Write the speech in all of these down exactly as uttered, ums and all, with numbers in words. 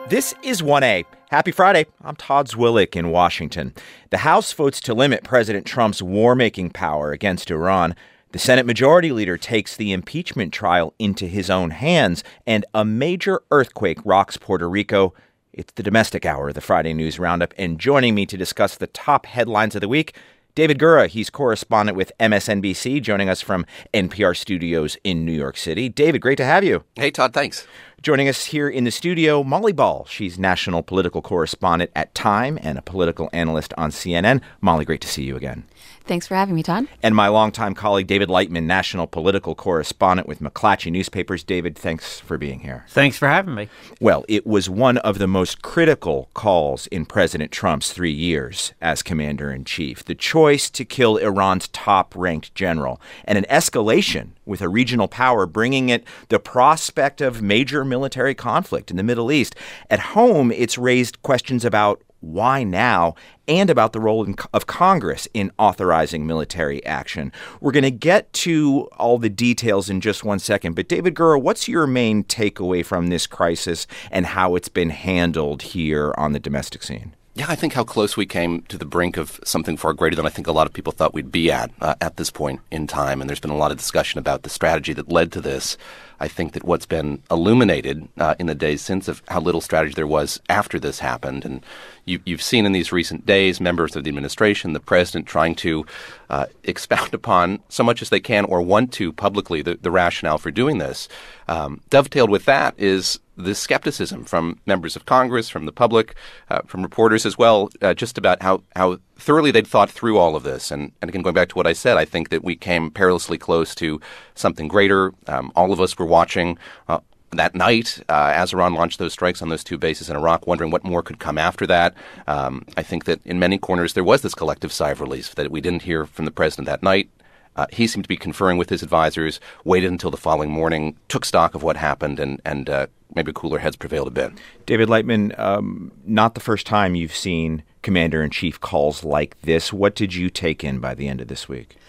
This is one A. Happy Friday. I'm Todd Zwillich in Washington. The House votes to limit President Trump's war-making power against Iran. The Senate Majority Leader takes the impeachment trial into his own hands, and a major earthquake rocks Puerto Rico. It's the Domestic Hour of the Friday News Roundup, and joining me to discuss the top headlines of the week, David Gura. He's correspondent with M S N B C, joining us from N P R studios in New York City. David, great to have you. Hey, Todd, thanks. Joining us here in the studio, Molly Ball. She's national political correspondent at Time and a political analyst on C N N. Molly, great to see you again. Thanks for having me, Todd. And my longtime colleague, David Lightman, national political correspondent with McClatchy Newspapers. David, thanks for being here. Thanks for having me. Well, it was one of the most critical calls in President Trump's three years as commander-in-chief. The choice to kill Iran's top-ranked general, and an escalation with a regional power bringing it the prospect of major military conflict in the Middle East. At home, it's raised questions about why now, and about the role in, of Congress in authorizing military action. We're going to get to all the details in just one second, but David Gura, what's your main takeaway from this crisis and how it's been handled here on the domestic scene? Yeah, I think how close we came to the brink of something far greater than I think a lot of people thought we'd be at uh, at this point in time. And there's been a lot of discussion about the strategy that led to this. I think that what's been illuminated uh, in the days since of how little strategy there was after this happened. And you, you've seen in these recent days members of the administration, the president trying to uh, expound upon so much as they can or want to publicly the, the rationale for doing this. Um, dovetailed with that is the skepticism from members of Congress, from the public, uh, from reporters as well, uh, just about how, how thoroughly they'd thought through all of this. And, and again, going back to what I said, I think that we came perilously close to something greater. Um, all of us were watching uh, that night uh, as Iran launched those strikes on those two bases in Iraq, wondering what more could come after that. Um, I think that in many corners there was this collective sigh of relief that we didn't hear from the president that night. Uh, he seemed to be conferring with his advisors, waited until the following morning, took stock of what happened, and, and uh, maybe cooler heads prevailed a bit. David Lightman, um, not the first time you've seen commander-in-chief calls like this. What did you take in by the end of this week?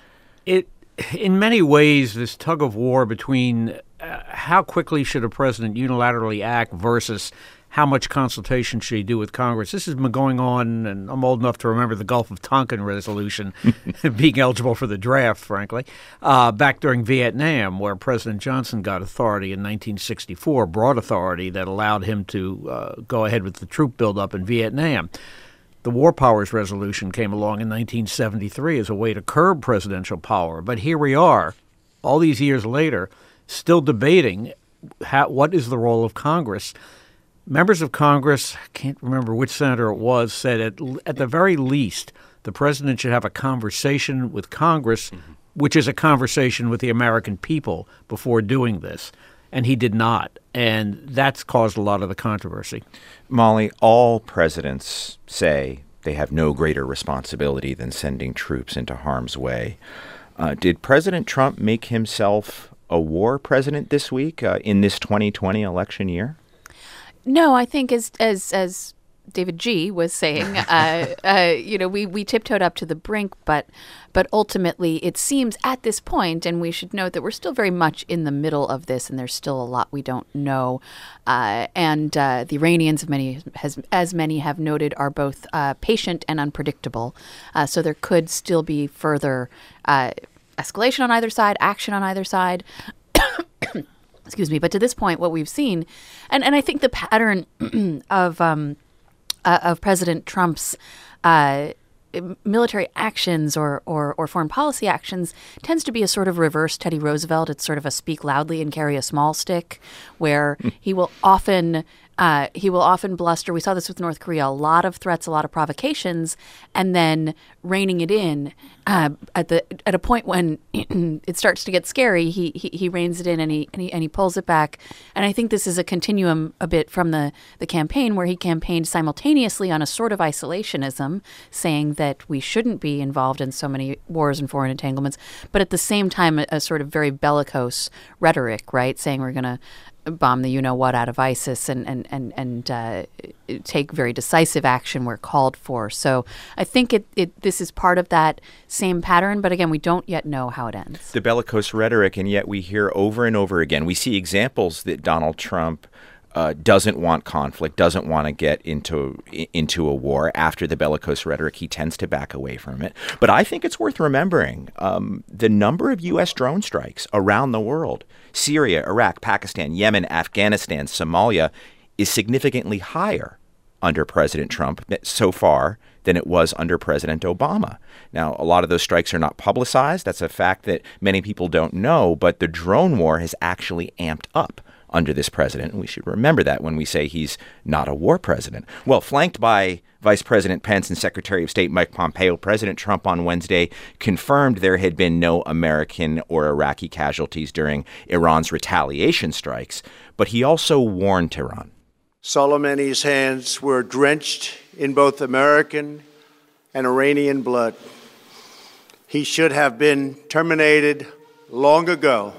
It, in many ways, this tug of war between uh, how quickly should a president unilaterally act versus how much consultation should he do with Congress? This has been going on, and I'm old enough to remember the Gulf of Tonkin resolution, being eligible for the draft, frankly, uh, back during Vietnam, where President Johnson got authority in nineteen sixty-four, broad authority that allowed him to uh, go ahead with the troop buildup in Vietnam. The War Powers Resolution came along in nineteen seventy-three as a way to curb presidential power. But here we are, all these years later, still debating how, what is the role of Congress. Members of Congress, I can't remember which senator it was, said at, at the very least the president should have a conversation with Congress, mm-hmm. which is a conversation with the American people before doing this. And he did not. And that's caused a lot of the controversy. Molly, all presidents say they have no greater responsibility than sending troops into harm's way. Uh, did President Trump make himself a war president this week uh, in this twenty twenty election year? No, I think as as as David G. was saying, uh, uh, you know, we, we tiptoed up to the brink, but but ultimately it seems at this point, and we should note that we're still very much in the middle of this, and there's still a lot we don't know. Uh, and uh, the Iranians, many has, as many have noted, are both uh, patient and unpredictable. Uh, so there could still be further uh, escalation on either side, action on either side. Excuse me. But to this point, what we've seen, and, and I think the pattern of um, uh, of President Trump's uh, military actions or, or or foreign policy actions tends to be a sort of reverse Teddy Roosevelt. It's sort of a speak loudly and carry a small stick, where he will often uh, he will often bluster. We saw this with North Korea: a lot of threats, a lot of provocations, and then reining it in uh, at the at a point when it starts to get scary. He, he he reins it in and he, and he and he pulls it back. And I think this is a continuum a bit from the the campaign, where he campaigned simultaneously on a sort of isolationism, saying that we shouldn't be involved in so many wars and foreign entanglements, but at the same time a, a sort of very bellicose rhetoric, right, saying we're going to bomb the you-know-what out of ISIS and and and and uh, take very decisive action where called for. So I think it, it this is part of that same pattern, but again, we don't yet know how it ends. The bellicose rhetoric, and yet we hear over and over again, we see examples that Donald Trump uh, doesn't want conflict, doesn't want to get into into a war. After the bellicose rhetoric, he tends to back away from it. But I think it's worth remembering um, the number of U S drone strikes around the world, Syria, Iraq, Pakistan, Yemen, Afghanistan, Somalia, is significantly higher under President Trump so far than it was under President Obama. Now, a lot of those strikes are not publicized. That's a fact that many people don't know, but the drone war has actually amped up under this president. And we should remember that when we say he's not a war president. Well, flanked by Vice President Pence and Secretary of State Mike Pompeo, President Trump on Wednesday confirmed there had been no American or Iraqi casualties during Iran's retaliation strikes. But he also warned Tehran. Soleimani's hands were drenched in both American and Iranian blood. He should have been terminated long ago.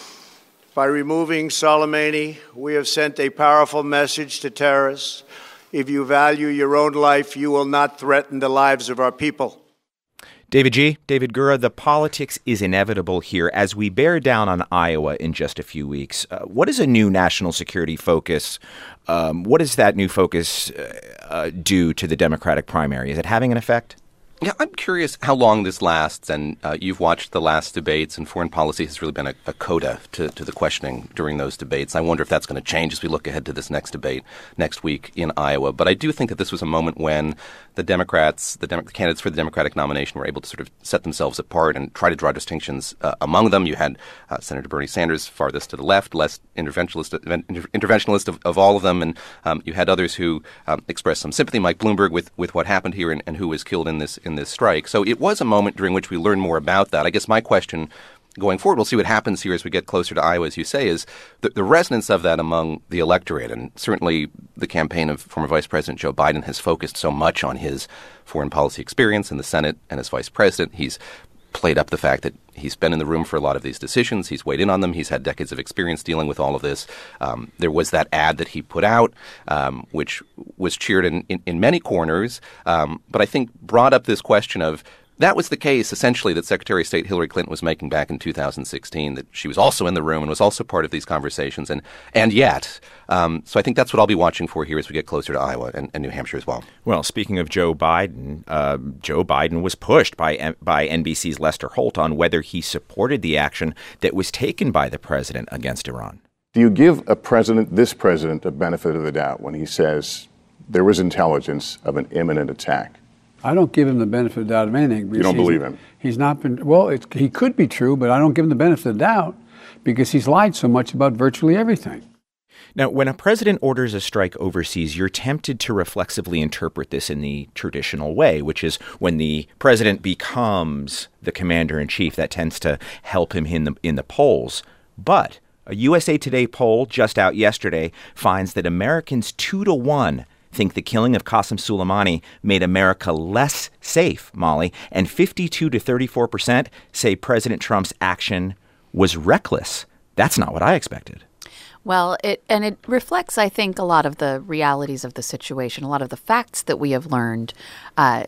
By removing Soleimani, we have sent a powerful message to terrorists. If you value your own life, you will not threaten the lives of our people. David G., David Gura, the politics is inevitable here as we bear down on Iowa in just a few weeks. Uh, what is a new national security focus? Um, what does that new focus uh, uh, do to the Democratic primary? Is it having an effect? Yeah, I'm curious how long this lasts, and uh, you've watched the last debates, and foreign policy has really been a, a coda to, to the questioning during those debates. I wonder if that's going to change as we look ahead to this next debate next week in Iowa. But I do think that this was a moment when the Democrats, the, Dem- the candidates for the Democratic nomination were able to sort of set themselves apart and try to draw distinctions uh, among them. You had uh, Senator Bernie Sanders farthest to the left, less interventionist, inter- interventionist of, of all of them, and um, you had others who um, expressed some sympathy, Mike Bloomberg, with, with what happened here and, and who was killed in this in this strike. So it was a moment during which we learned more about that. I guess my question going forward, we'll see what happens here as we get closer to Iowa, as you say, is the, the resonance of that among the electorate. And certainly the campaign of former Vice President Joe Biden has focused so much on his foreign policy experience in the Senate and as vice president. He's played up the fact that he's been in the room for a lot of these decisions. He's weighed in on them. He's had decades of experience dealing with all of this. Um, there was that ad that he put out, um, which was cheered in, in, in many corners, um, but I think brought up this question of, that was the case, essentially, that Secretary of State Hillary Clinton was making back in two thousand sixteen, that she was also in the room and was also part of these conversations. And and yet, um, so I think that's what I'll be watching for here as we get closer to Iowa and, and New Hampshire as well. Well, speaking of Joe Biden, uh, Joe Biden was pushed by by N B C's Lester Holt on whether he supported the action that was taken by the president against Iran. Do you give a president, this president, a benefit of the doubt when he says there was intelligence of an imminent attack? I don't give him the benefit of the doubt of anything. You don't believe him? He's not been, well, it, he could be true, but I don't give him the benefit of the doubt because he's lied so much about virtually everything. Now, when a president orders a strike overseas, you're tempted to reflexively interpret this in the traditional way, which is when the president becomes the commander-in-chief, that tends to help him in the, in the polls. But a U S A Today poll just out yesterday finds that Americans two to one think the killing of Qasem Soleimani made America less safe, Molly, and fifty-two to thirty-four percent say President Trump's action was reckless. That's not what I expected. Well, it and it reflects, I think, a lot of the realities of the situation. A lot of the facts that we have learned uh,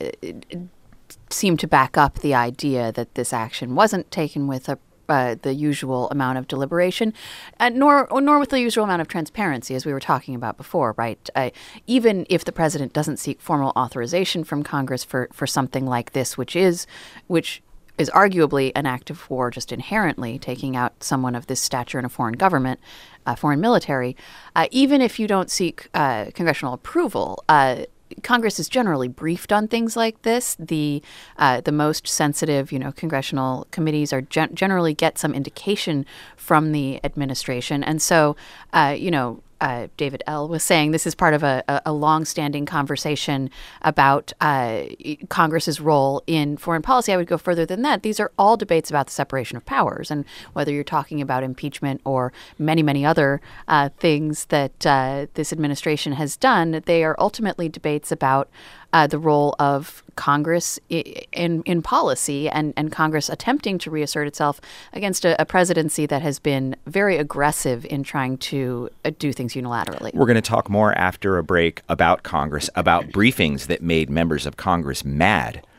seem to back up the idea that this action wasn't taken with a Uh, the usual amount of deliberation, uh, nor nor with the usual amount of transparency, as we were talking about before, right? Uh, even if the president doesn't seek formal authorization from Congress for, for something like this, which is which is arguably an act of war just inherently, taking out someone of this stature in a foreign government, uh, foreign military, uh, even if you don't seek uh, congressional approval, uh, Congress is generally briefed on things like this. The uh, the most sensitive, you know, congressional committees are gen- generally get some indication from the administration, and so, uh, you know, uh, David L. was saying this is part of a, a, a long-standing conversation about uh, Congress's role in foreign policy. I would go further than that. These are all debates about the separation of powers, and whether you're talking about impeachment or many, many other uh, things that uh, this administration has done, they are ultimately debates about uh, the role of Congress in in policy and, and Congress attempting to reassert itself against a, a presidency that has been very aggressive in trying to uh, do things unilaterally. We're going to talk more after a break about Congress, about briefings that made members of Congress mad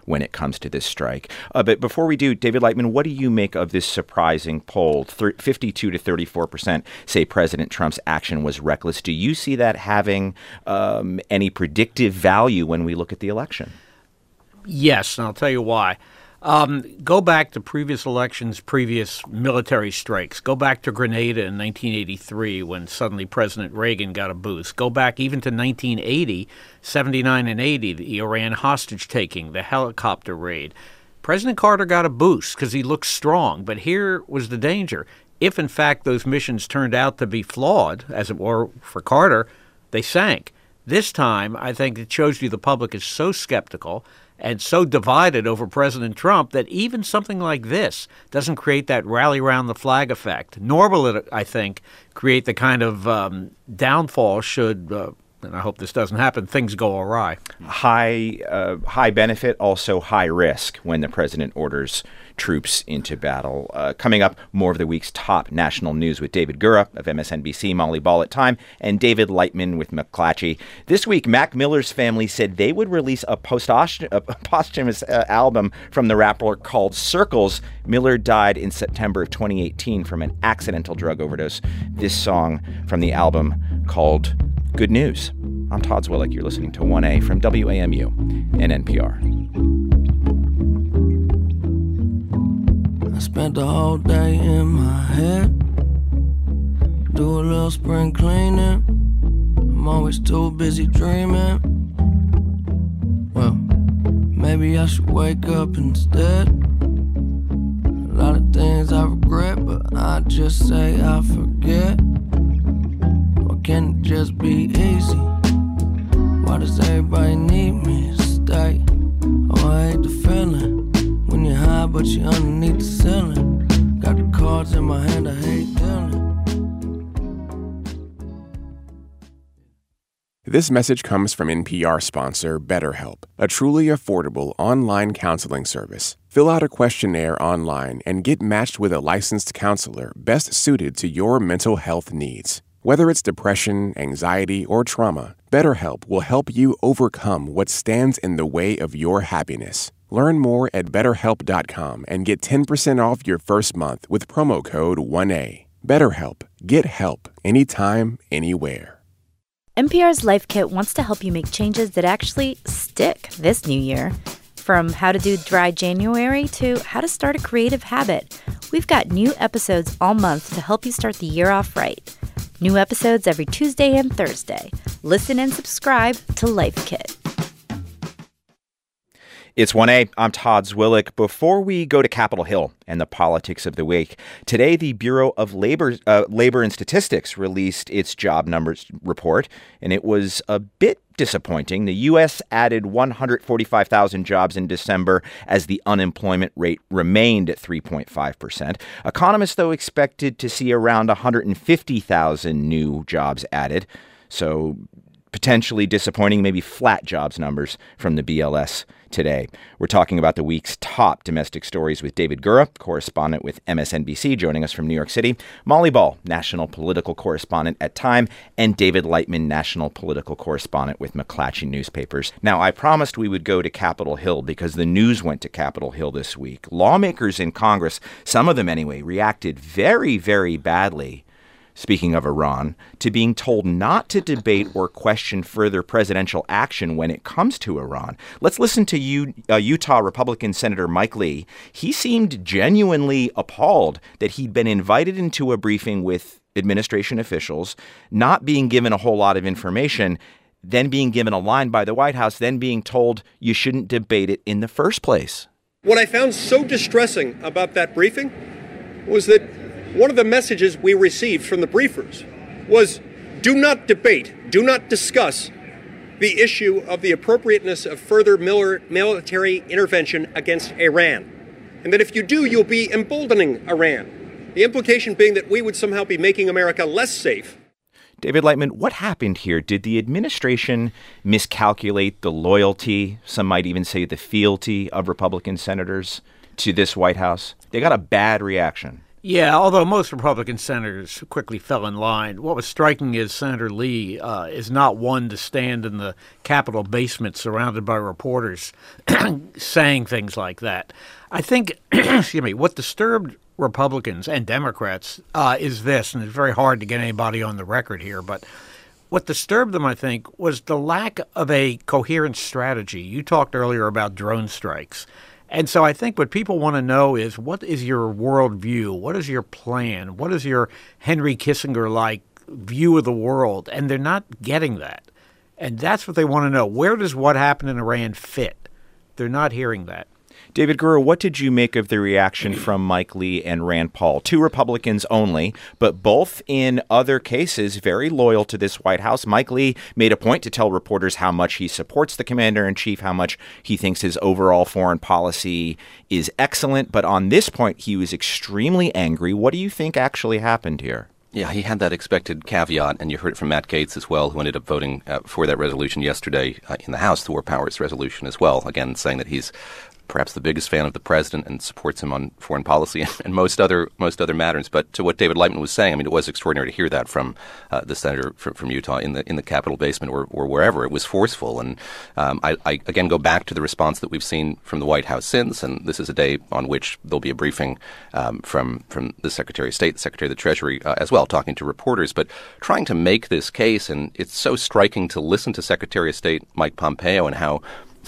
when it comes to this strike. Uh, but before we do, David Lightman, what do you make of this surprising poll? fifty-two to thirty-four percent say President Trump's action was reckless. Do you see that having um, any predictive value when we look at the election? Yes, and I'll tell you why. Um, go back to previous elections, previous military strikes. Go back to Grenada in nineteen eighty-three when suddenly President Reagan got a boost. Go back even to nineteen eighty, seventy-nine and eighty, the Iran hostage-taking, the helicopter raid. President Carter got a boost because he looked strong, but here was the danger. If, in fact, those missions turned out to be flawed, as it were for Carter, they sank. This time, I think it shows you the public is so skeptical and so divided over President Trump that even something like this doesn't create that rally around the flag effect. Nor will it, I think, create the kind of um, downfall should, uh, and I hope this doesn't happen, things go awry. High, uh, high benefit, also high risk when the president orders troops into battle. Uh, coming up, more of the week's top national news with David Gura of M S N B C, Molly Ball at Time, and David Lightman with McClatchy. This week, Mac Miller's family said they would release a, post- a posthumous uh, album from the rapper called Circles. Miller died in September of twenty eighteen from an accidental drug overdose. This song from the album called Good News. I'm Todd Zwillich. You're listening to one A from W A M U and N P R. I spent the whole day in my head. Do a little spring cleaning. I'm always too busy dreaming. Well, maybe I should wake up instead. A lot of things I regret, but I just say I forget. Or can it just be easy? Why does everybody need me to stay? Oh, I hate the feeling when you're high but you're underneath the ceiling. Got the cards in my hand, I hate dealing. This message comes from N P R sponsor BetterHelp, a truly affordable online counseling service. Fill out a questionnaire online and get matched with a licensed counselor best suited to your mental health needs. Whether it's depression, anxiety, or trauma, BetterHelp will help you overcome what stands in the way of your happiness. Learn more at better help dot com and get ten percent off your first month with promo code one A. BetterHelp. Get help anytime, anywhere. N P R's Life Kit wants to help you make changes that actually stick this new year. From how to do dry January to how to start a creative habit, we've got new episodes all month to help you start the year off right. New episodes every Tuesday and Thursday. Listen and subscribe to Life Kit. It's one A. I'm Todd Zwillich. Before we go to Capitol Hill and the politics of the week, today the Bureau of Labor uh, Labor and Statistics released its job numbers report, and it was a bit disappointing. The U S added one hundred forty-five thousand jobs in December as the unemployment rate remained at three point five percent. Economists, though, expected to see around one hundred fifty thousand new jobs added. So potentially disappointing, maybe flat jobs numbers from the B L S today. We're talking about the week's top domestic stories with David Gura, correspondent with M S N B C, joining us from New York City, Molly Ball, national political correspondent at Time, and David Lightman, national political correspondent with McClatchy Newspapers. Now, I promised we would go to Capitol Hill because the news went to Capitol Hill this week. Lawmakers in Congress, some of them anyway, reacted very, very badly, speaking of Iran, to being told not to debate or question further presidential action when it comes to Iran. Let's listen to U- uh, Utah Republican Senator Mike Lee. He seemed genuinely appalled that he'd been invited into a briefing with administration officials, not being given a whole lot of information, then being given a line by the White House, then being told you shouldn't debate it in the first place. What I found so distressing about that briefing was that one of the messages we received from the briefers was, do not debate, do not discuss the issue of the appropriateness of further military intervention against Iran. And that if you do, you'll be emboldening Iran. The implication being that we would somehow be making America less safe. David Lightman, what happened here? Did the administration miscalculate the loyalty, some might even say the fealty of Republican senators to this White House? They got a bad reaction. Yeah, although most Republican senators quickly fell in line, what was striking is Senator Lee uh, is not one to stand in the Capitol basement surrounded by reporters saying things like that. I think, excuse me, what disturbed Republicans and Democrats uh, is this, and it's very hard to get anybody on the record here, but what disturbed them, I think, was the lack of a coherent strategy. You talked earlier about drone strikes. And so I think what people want to know is, what is your worldview? What is your plan? What is your Henry Kissinger-like view of the world? And they're not getting that. And that's what they want to know. Where does what happened in Iran fit? They're not hearing that. David Gura, what did you make of the reaction from Mike Lee and Rand Paul? Two Republicans only, but both in other cases very loyal to this White House. Mike Lee made a point to tell reporters how much he supports the commander-in-chief, how much he thinks his overall foreign policy is excellent. But on this point, he was extremely angry. What do you think actually happened here? Yeah, he had that expected caveat, and you heard it from Matt Gaetz as well, who ended up voting uh, for that resolution yesterday uh, in the House, the War Powers resolution as well, again saying that he's perhaps the biggest fan of the president and supports him on foreign policy and, and most other most other matters. But to what David Lightman was saying, I mean, it was extraordinary to hear that from uh, the senator from, from Utah in the in the Capitol basement or, or wherever. It was forceful. And um, I, I, again, go back to the response that we've seen from the White House since. And this is a day on which there'll be a briefing um, from, from the Secretary of State, the Secretary of the Treasury uh, as well, talking to reporters, but trying to make this case. And it's so striking to listen to Secretary of State Mike Pompeo and how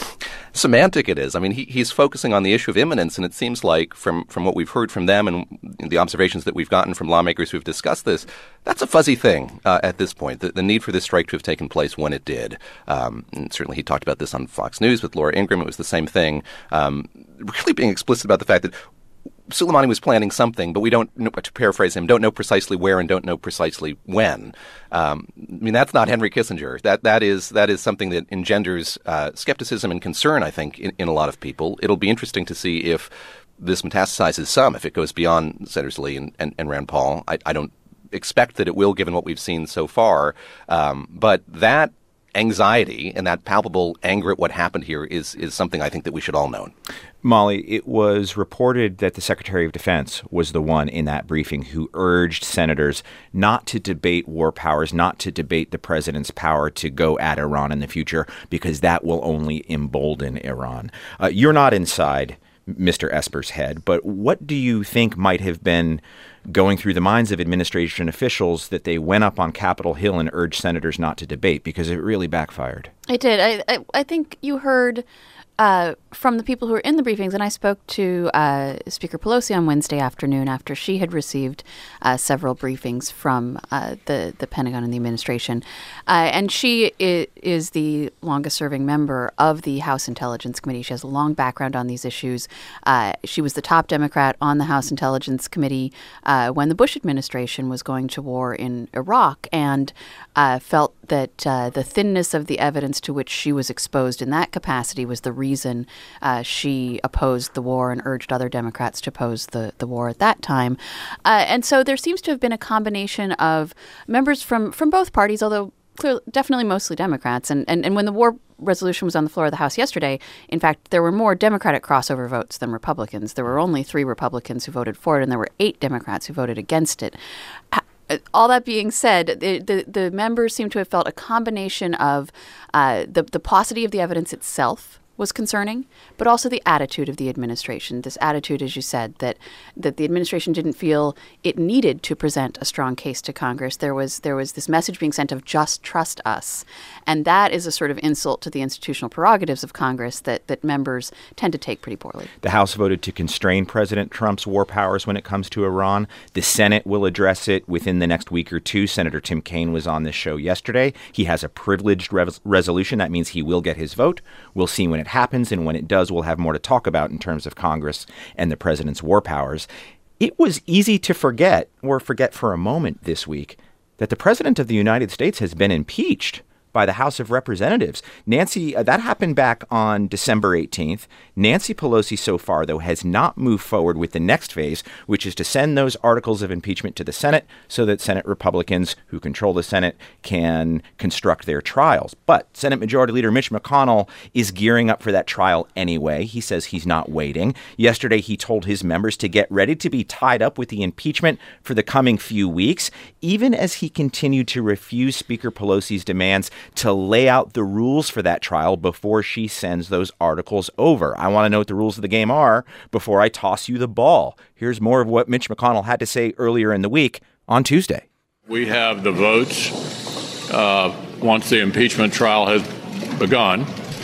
semantic it is. I mean, he, he's focusing on the issue of imminence, and it seems like from, from what we've heard from them and the observations that we've gotten from lawmakers who've discussed this, that's a fuzzy thing uh, at this point, the, the need for this strike to have taken place when it did. Um, and certainly he talked about this on Fox News with Laura Ingraham. It was the same thing, um, really being explicit about the fact that Soleimani was planning something, but we don't know, to paraphrase him, don't know precisely where and don't know precisely when. Um, I mean, that's not Henry Kissinger. That that is that is something that engenders uh, skepticism and concern, I think, in, in a lot of people. It'll be interesting to see if this metastasizes some, if it goes beyond Senators Lee and, and, and Rand Paul. I, I don't expect that it will, given what we've seen so far. Um, but that anxiety and that palpable anger at what happened here is is something I think that we should all know. Molly, it was reported that the Secretary of Defense was the one in that briefing who urged senators not to debate war powers, not to debate the president's power to go at Iran in the future, because that will only embolden Iran. Uh, you're not inside Mister Esper's head, but what do you think might have been going through the minds of administration officials that they went up on Capitol Hill and urged senators not to debate? Because it really backfired. It did. I, I, I think you heard uh, from the people who were in the briefings, and I spoke to uh, Speaker Pelosi on Wednesday afternoon after she had received uh, several briefings from uh, the, the Pentagon and the administration. Uh, and she is, is the longest-serving member of the House Intelligence Committee. She has a long background on these issues. Uh, she was the top Democrat on the House Intelligence Committee uh, when the Bush administration was going to war in Iraq, and uh, felt that uh, the thinness of the evidence to which she was exposed in that capacity was the reason uh, she opposed the war and urged other Democrats to oppose the, the war at that time. Uh, and so there seems to have been a combination of members from, from both parties, although clearly, definitely mostly Democrats. And, and, and when the war resolution was on the floor of the House yesterday, in fact, there were more Democratic crossover votes than Republicans. There were only three Republicans who voted for it, and there were eight Democrats who voted against it. All that being said, the, the, the members seem to have felt a combination of uh, the, the paucity of the evidence itself was concerning, but also the attitude of the administration. This attitude, as you said, that that the administration didn't feel it needed to present a strong case to Congress. There was there was this message being sent of just trust us. And that is a sort of insult to the institutional prerogatives of Congress that, that members tend to take pretty poorly. The House voted to constrain President Trump's war powers when it comes to Iran. The Senate will address it within the next week or two. Senator Tim Kaine was on this show yesterday. He has a privileged res- resolution. That means he will get his vote. We'll see when it happens, and when it does, we'll have more to talk about in terms of Congress and the president's war powers. It was easy to forget, or forget for a moment this week, that the president of the United States has been impeached. by the House of Representatives. Nancy, uh, that happened back on December eighteenth. Nancy Pelosi so far, though, has not moved forward with the next phase, which is to send those articles of impeachment to the Senate so that Senate Republicans who control the Senate can construct their trials. But Senate Majority Leader Mitch McConnell is gearing up for that trial anyway. He says he's not waiting. Yesterday, he told his members to get ready to be tied up with the impeachment for the coming few weeks, even as he continued to refuse Speaker Pelosi's demands to lay out the rules for that trial before she sends those articles over. I want to know what the rules of the game are before I toss you the ball. Here's more of what Mitch McConnell had to say earlier in the week on Tuesday. We have the votes, uh, once the impeachment trial has begun,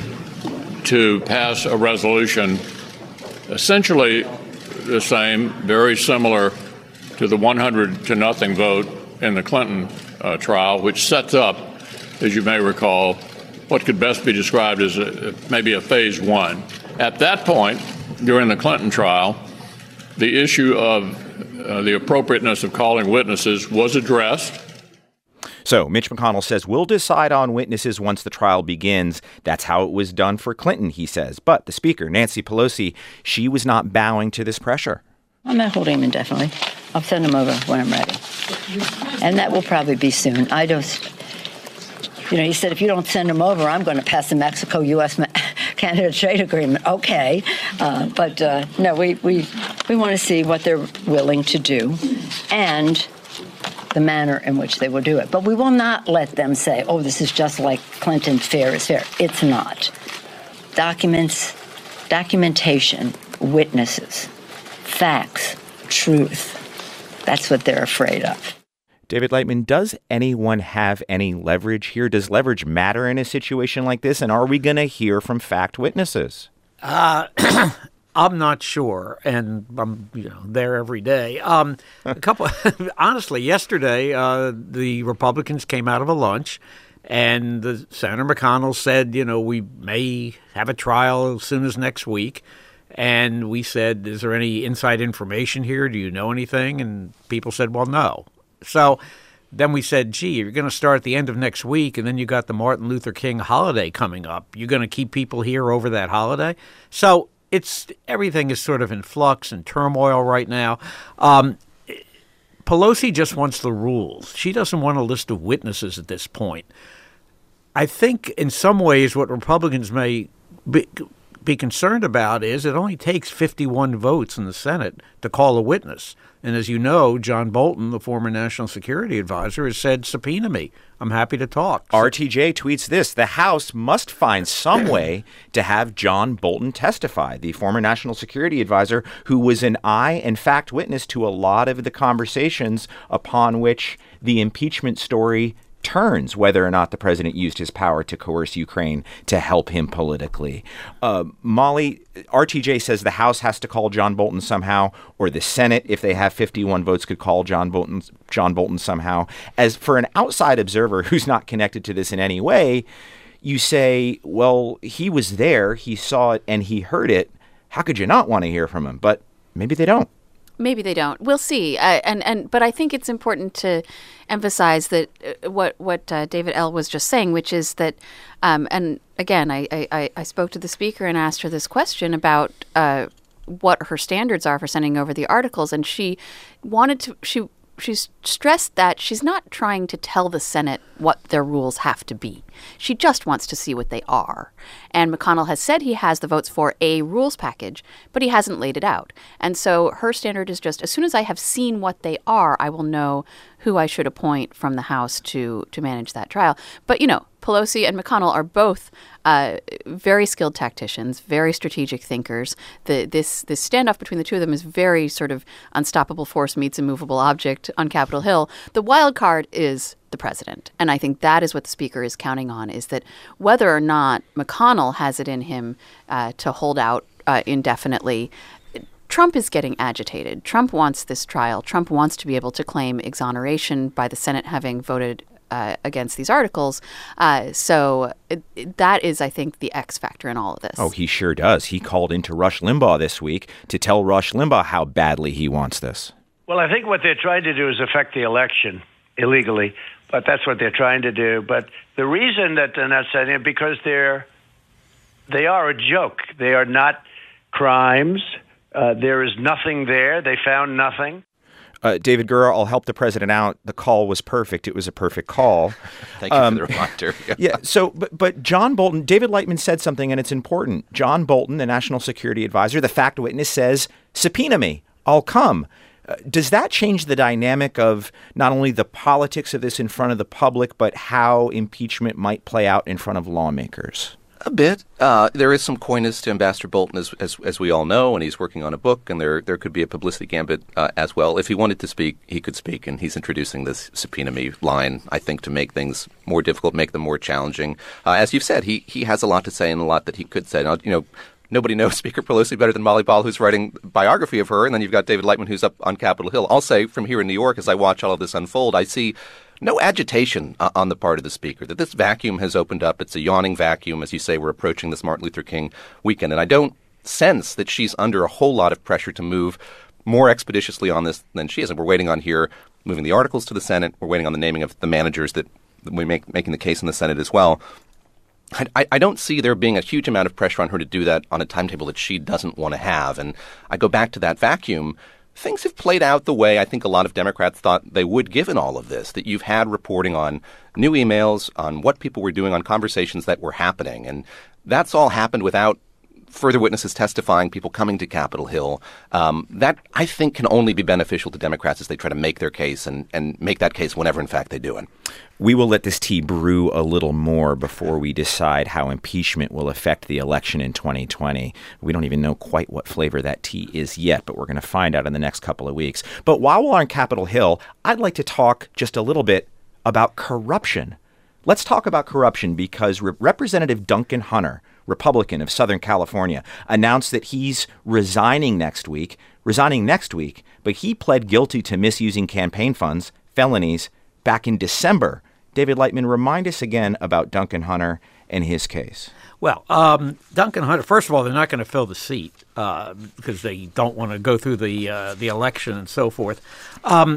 to pass a resolution essentially the same, very similar to the one hundred to nothing vote in the Clinton uh, trial, which sets up, as you may recall, what could best be described as a, maybe a phase one. At that point, during the Clinton trial, the issue of uh, the appropriateness of calling witnesses was addressed. So Mitch McConnell says we'll decide on witnesses once the trial begins. That's how it was done for Clinton, he says. But the Speaker, Nancy Pelosi, she was not bowing to this pressure. I'm not holding him indefinitely. I'll send him over when I'm ready. And that will probably be soon. I just, you know, he said, if you don't send him over, I'm going to pass the Mexico-U S Canada trade agreement. Okay. Uh, but uh, no, we, we, we want to see what they're willing to do and the manner in which they will do it. But we will not let them say, oh, this is just like Clinton, fair is fair. It's not. Documents, documentation, witnesses, facts, truth. That's what they're afraid of. David Lightman, does anyone have any leverage here? Does leverage matter in a situation like this? And are we going to hear from fact witnesses? Uh, I'm not sure, and I'm you know there every day. Um, a couple, honestly, yesterday uh, the Republicans came out of a lunch, and the, Senator McConnell said, you know, we may have a trial as soon as next week. And we said, is there any inside information here? Do you know anything? And people said, well, no. So then we said, gee, you're going to start at the end of next week, and then you got the Martin Luther King holiday coming up. You're going to keep people here over that holiday? So it's everything is sort of in flux and turmoil right now. Um, Pelosi just wants the rules. She doesn't want a list of witnesses at this point. I think in some ways what Republicans may be be concerned about is it only takes fifty-one votes in the Senate to call a witness. And as you know, John Bolton, the former national security advisor, has said, subpoena me. I'm happy to talk. R T J tweets this: the House must find some way to have John Bolton testify, the former national security advisor who was an eye and fact witness to a lot of the conversations upon which the impeachment story turns, whether or not the president used his power to coerce Ukraine to help him politically. Uh, Molly, R T J says the House has to call John Bolton somehow, or the Senate, if they have fifty-one votes, could call John Bolton, John Bolton somehow. As for an outside observer who's not connected to this in any way, you say, well, he was there, he saw it, and he heard it. How could you not want to hear from him? But maybe they don't. Maybe they don't. We'll see. Uh, and and but I think it's important to emphasize that uh, what what uh, David L. was just saying, which is that, um, and again, I, I, I spoke to the speaker and asked her this question about uh, what her standards are for sending over the articles, and she wanted to. She she's stressed that she's not trying to tell the Senate what their rules have to be. She just wants to see what they are. And McConnell has said he has the votes for a rules package, but he hasn't laid it out. And so her standard is just, as soon as I have seen what they are, I will know who I should appoint from the House to to manage that trial. But, you know, Pelosi and McConnell are both uh, very skilled tacticians, very strategic thinkers. The, this this standoff between the two of them is very sort of unstoppable force meets immovable object on Capitol Hill. The wild card is the president. And I think that is what the speaker is counting on, is that whether or not McConnell has it in him uh, to hold out uh, indefinitely, Trump is getting agitated. Trump wants this trial. Trump wants to be able to claim exoneration by the Senate having voted uh, against these articles. Uh, so it, it, that is, I think, the X factor in all of this. Oh, he sure does. He called into Rush Limbaugh this week to tell Rush Limbaugh how badly he wants this. Well, I think what they're trying to do is affect the election illegally but that's what they're trying to do. But the reason that they're not sending it because they're they are a joke. They are not crimes. Uh, there is nothing there. They found nothing. Uh, David Gura, I'll help the president out. The call was perfect. It was a perfect call. Thank you um, for the reminder. yeah. So, but, but John Bolton, David Lightman said something, and it's important. John Bolton, the national security advisor, the fact witness, says, subpoena me. I'll come. Uh, does that change the dynamic of not only the politics of this in front of the public, but how impeachment might play out in front of lawmakers? A bit. Uh, there is some coyness to Ambassador Bolton, as, as as we all know, and he's working on a book, and there there could be a publicity gambit uh, as well. If he wanted to speak, he could speak, and he's introducing this subpoena me line, I think, to make things more difficult, make them more challenging. Uh, as you've said, he he has a lot to say and a lot that he could say. Now, you know, nobody knows Speaker Pelosi better than Molly Ball, who's writing a biography of her, and then you've got David Lightman, who's up on Capitol Hill. I'll say from here in New York, as I watch all of this unfold, I see no agitation uh, on the part of the Speaker, that this vacuum has opened up. It's a yawning vacuum. As you say, we're approaching this Martin Luther King weekend. And I don't sense that she's under a whole lot of pressure to move more expeditiously on this than she is. And we're waiting on here moving the articles to the Senate. We're waiting on the naming of the managers that we make making the case in the Senate as well. I, I don't see there being a huge amount of pressure on her to do that on a timetable that she doesn't want to have. And I go back to that vacuum. Things have played out the way I think a lot of Democrats thought they would given all of this, that you've had reporting on new emails, on what people were doing, on conversations that were happening. And that's all happened without further witnesses testifying, people coming to Capitol Hill. Um, that, I think, can only be beneficial to Democrats as they try to make their case and, and make that case whenever, in fact, they do it. We will let this tea brew a little more before we decide how impeachment will affect the election in twenty twenty. We don't even know quite what flavor that tea is yet, but we're going to find out in the next couple of weeks. But while we're on Capitol Hill, I'd like to talk just a little bit about corruption. Let's talk about corruption because Re- Representative Duncan Hunter, Republican of Southern California, announced that he's resigning next week, resigning next week, but he pled guilty to misusing campaign funds, felonies, back in December. David Lightman, remind us again about Duncan Hunter and his case. Well, um, Duncan Hunter, first of all, they're not going to fill the seat uh, because they don't want to go through the uh, the election and so forth. Um,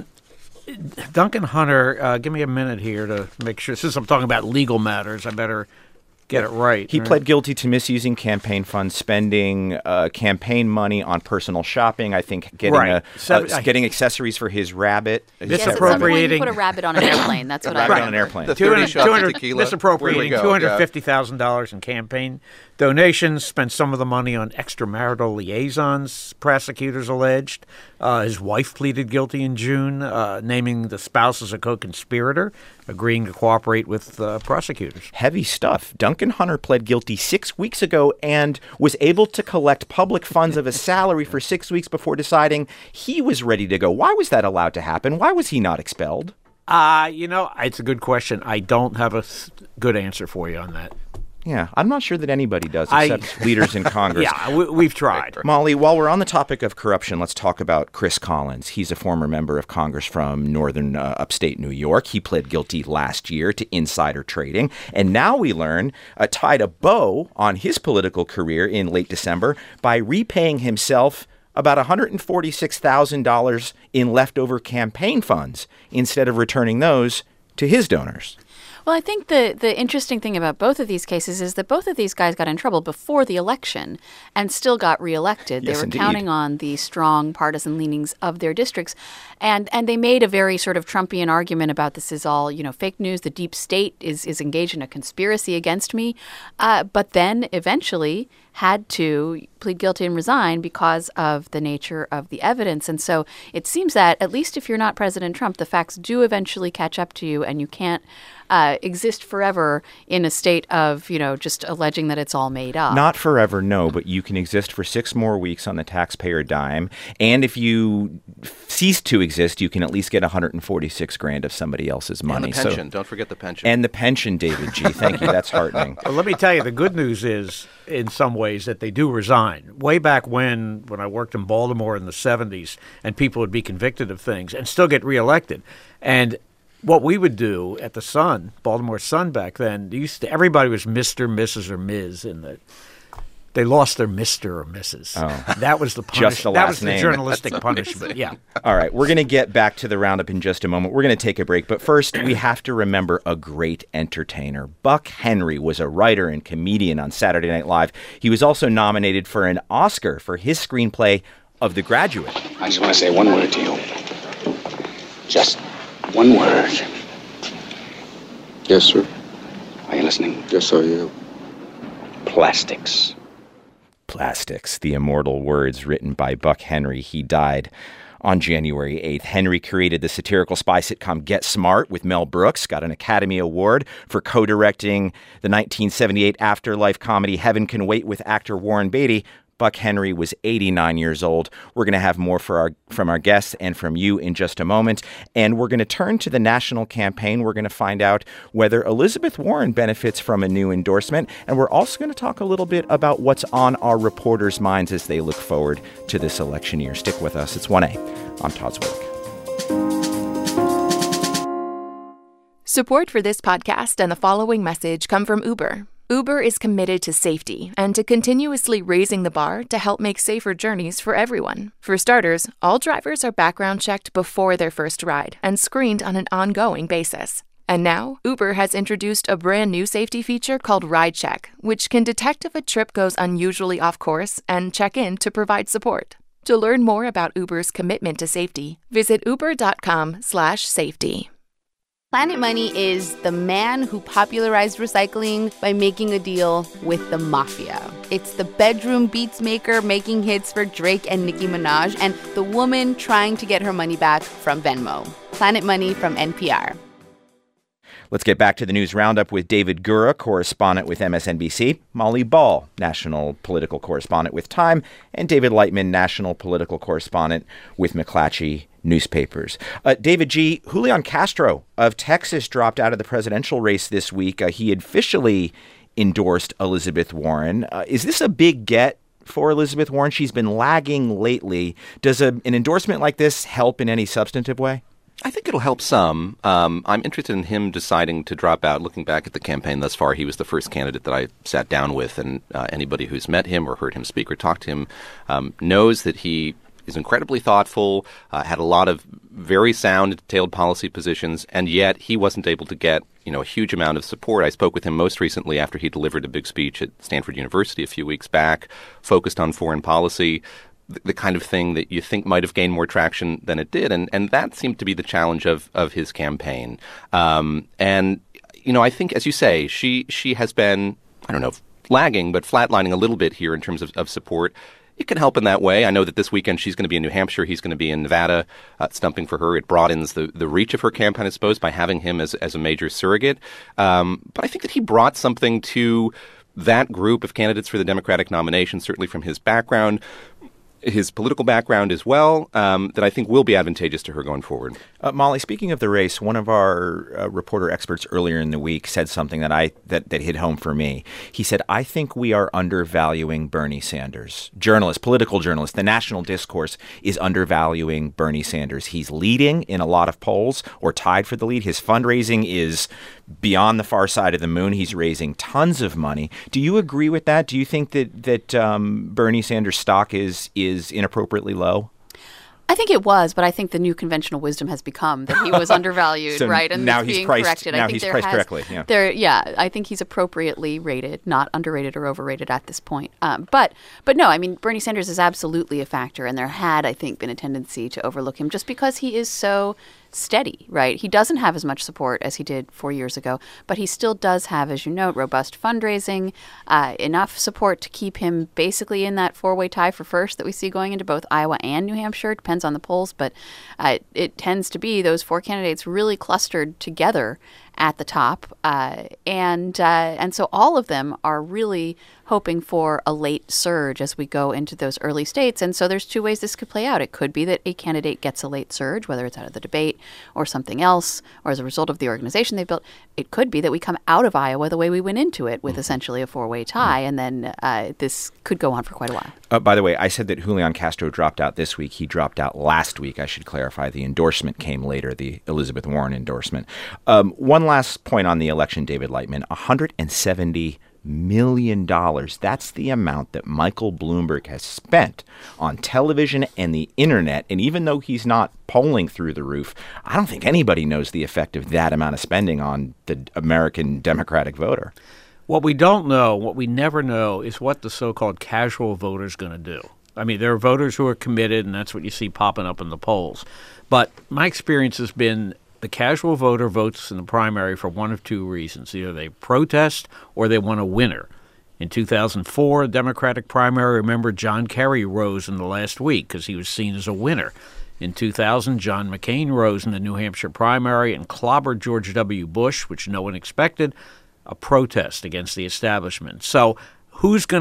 Duncan Hunter, uh, give me a minute here to make sure. Since I'm talking about legal matters, I better get it right. He right? pled guilty to misusing campaign funds, spending uh, campaign money on personal shopping. I think getting right. a, Seven, uh, getting accessories for his rabbit. Misappropriating. Yes, put a rabbit on an airplane. That's what I rabbit remember. on an airplane. The thirty shots of tequila. Misappropriating two hundred fifty thousand dollars in campaign donations, spent some of the money on extramarital liaisons, prosecutors alleged. Uh, his wife pleaded guilty in June, uh, naming the spouse as a co-conspirator, agreeing to cooperate with uh, prosecutors. Heavy stuff. Duncan Hunter pled guilty six weeks ago and was able to collect public funds of a salary for six weeks before deciding he was ready to go. Why was that allowed to happen? Why was he not expelled? Uh, you know, it's a good question. I don't have a good answer for you on that. Yeah, I'm not sure that anybody does except I, leaders in Congress. Yeah, we, we've tried. Molly, while we're on the topic of corruption, let's talk about Chris Collins. He's a former member of Congress from northern uh, upstate New York. He pled guilty last year to insider trading. And now we learn uh, tied a bow on his political career in late December by repaying himself about one hundred forty-six thousand dollars in leftover campaign funds instead of returning those to his donors. Well, I think the, the interesting thing about both of these cases is that both of these guys got in trouble before the election and still got reelected. Yes, they were indeed. counting on the strong partisan leanings of their districts. And and they made a very sort of Trumpian argument about this is all, you know, fake news. The deep state is, is engaged in a conspiracy against me. Uh, but then eventually had to plead guilty and resign because of the nature of the evidence. And so it seems that, at least if you're not President Trump, the facts do eventually catch up to you, and you can't uh, exist forever in a state of, you know, just alleging that it's all made up. Not forever, no, but you can exist for six more weeks on the taxpayer dime. And if you cease to exist, you can at least get one hundred forty-six grand of somebody else's money. And the pension. So, Don't forget the pension. And the pension, David G. Thank you. That's heartening. Well, let me tell you, the good news is, in some ways, that they do resign. Way back when, when I worked in Baltimore in the seventies, and people would be convicted of things and still get reelected. And what we would do at the Sun, Baltimore Sun back then, used to, everybody was Mister, Missus or Miz in the They lost their Mister or Missus Oh. That was the Just punishment. the That last was the name. journalistic That's punishment. Yeah. All right, we're going to get back to the roundup in just a moment. We're going to take a break, but first we have to remember a great entertainer. Buck Henry was a writer and comedian on Saturday Night Live. He was also nominated for an Oscar for his screenplay of The Graduate. I just want to say one word to you. Just one word. Yes, sir. Are you listening? Yes, I am. Plastics. Plastics, the immortal words written by Buck Henry. He died on January eighth. Henry created the satirical spy sitcom Get Smart with Mel Brooks, got an Academy Award for co-directing the nineteen seventy-eight afterlife comedy Heaven Can Wait with actor Warren Beatty. Buck Henry was eighty-nine years old. We're going to have more for our, from our guests and from you in just a moment. And we're going to turn to the national campaign. We're going to find out whether Elizabeth Warren benefits from a new endorsement. And we're also going to talk a little bit about what's on our reporters' minds as they look forward to this election year. Stick with us. It's one A. I'm Todd Zwick. Support for this podcast and the following message come from Uber. Uber is committed to safety and to continuously raising the bar to help make safer journeys for everyone. For starters, all drivers are background checked before their first ride and screened on an ongoing basis. And now, Uber has introduced a brand new safety feature called Ride Check, which can detect if a trip goes unusually off course and check in to provide support. To learn more about Uber's commitment to safety, visit uber.com slash safety. Planet Money is the man who popularized recycling by making a deal with the mafia. It's the bedroom beats maker making hits for Drake and Nicki Minaj, and the woman trying to get her money back from Venmo. Planet Money from N P R. Let's get back to the news roundup with David Gura, correspondent with M S N B C, Molly Ball, national political correspondent with Time, and David Lightman, national political correspondent with McClatchy Newspapers. Uh, David G., Julian Castro of Texas dropped out of the presidential race this week. Uh, he had officially endorsed Elizabeth Warren. Uh, is this a big get for Elizabeth Warren? She's been lagging lately. Does a, an endorsement like this help in any substantive way? I think it'll help some. Um, I'm interested in him deciding to drop out. Looking back at the campaign thus far, he was the first candidate that I sat down with, and uh, anybody who's met him or heard him speak or talk to him um, knows that he is incredibly thoughtful, uh, had a lot of very sound, detailed policy positions, and yet he wasn't able to get, you know, a huge amount of support. I spoke with him most recently after he delivered a big speech at Stanford University a few weeks back, focused on foreign policy, the, the kind of thing that you think might have gained more traction than it did, and and that seemed to be the challenge of of his campaign. Um, and you know, I think, as you say, she she has been, I don't know, lagging, but flatlining a little bit here in terms of, of support. It can help in that way. I know that this weekend she's going to be in New Hampshire. He's going to be in Nevada, uh, stumping for her. It broadens the, the reach of her campaign, I suppose, by having him as, as a major surrogate. Um, but I think that he brought something to that group of candidates for the Democratic nomination, certainly from his background, his political background as well, um, that I think will be advantageous to her going forward. Uh, Molly, speaking of the race, one of our uh, reporter experts earlier in the week said something that I that, that hit home for me. He said, I think we are undervaluing Bernie Sanders. Journalists, political journalists, the national discourse is undervaluing Bernie Sanders. He's leading in a lot of polls or tied for the lead. His fundraising is beyond the far side of the moon. He's raising tons of money. Do you agree with that? Do you think that, that um, Bernie Sanders' stock is is inappropriately low? I think it was, but I think the new conventional wisdom has become that he was undervalued, so right? And now it's he's being priced, corrected. Now I think he's there priced has, correctly. Yeah. There, yeah, I think he's appropriately rated, not underrated or overrated at this point. Um, but, but no, I mean, Bernie Sanders is absolutely a factor, and there had, I think, been a tendency to overlook him just because he is so steady, right? He doesn't have as much support as he did four years ago, but he still does have, as you note, robust fundraising, uh, enough support to keep him basically in that four-way tie for first that we see going into both Iowa and New Hampshire. It depends on the polls, but uh, it tends to be those four candidates really clustered together at the top. Uh, and uh, and so all of them are really hoping for a late surge as we go into those early states. And so there's two ways this could play out. It could be that a candidate gets a late surge, whether it's out of the debate or something else, or as a result of the organization they built. It could be that we come out of Iowa the way we went into it, with mm-hmm. essentially a four-way tie, mm-hmm. and then uh, this could go on for quite a while. Uh, by the way, I said that Julian Castro dropped out this week. He dropped out last week. I should clarify. The endorsement came later, the Elizabeth Warren endorsement. Um, one last point on the election, David Lightman. one hundred seventy million dollars. That's the amount that Michael Bloomberg has spent on television and the internet. And even though he's not polling through the roof, I don't think anybody knows the effect of that amount of spending on the American Democratic voter. What we don't know, what we never know, is what the so-called casual voter is going to do. I mean, there are voters who are committed, and that's what you see popping up in the polls. But my experience has been the casual voter votes in the primary for one of two reasons. Either they protest or they want a winner. In two thousand four, a Democratic primary, remember, John Kerry rose in the last week because he was seen as a winner. In two thousand, John McCain rose in the New Hampshire primary and clobbered George W. Bush, which no one expected, a protest against the establishment. So who's going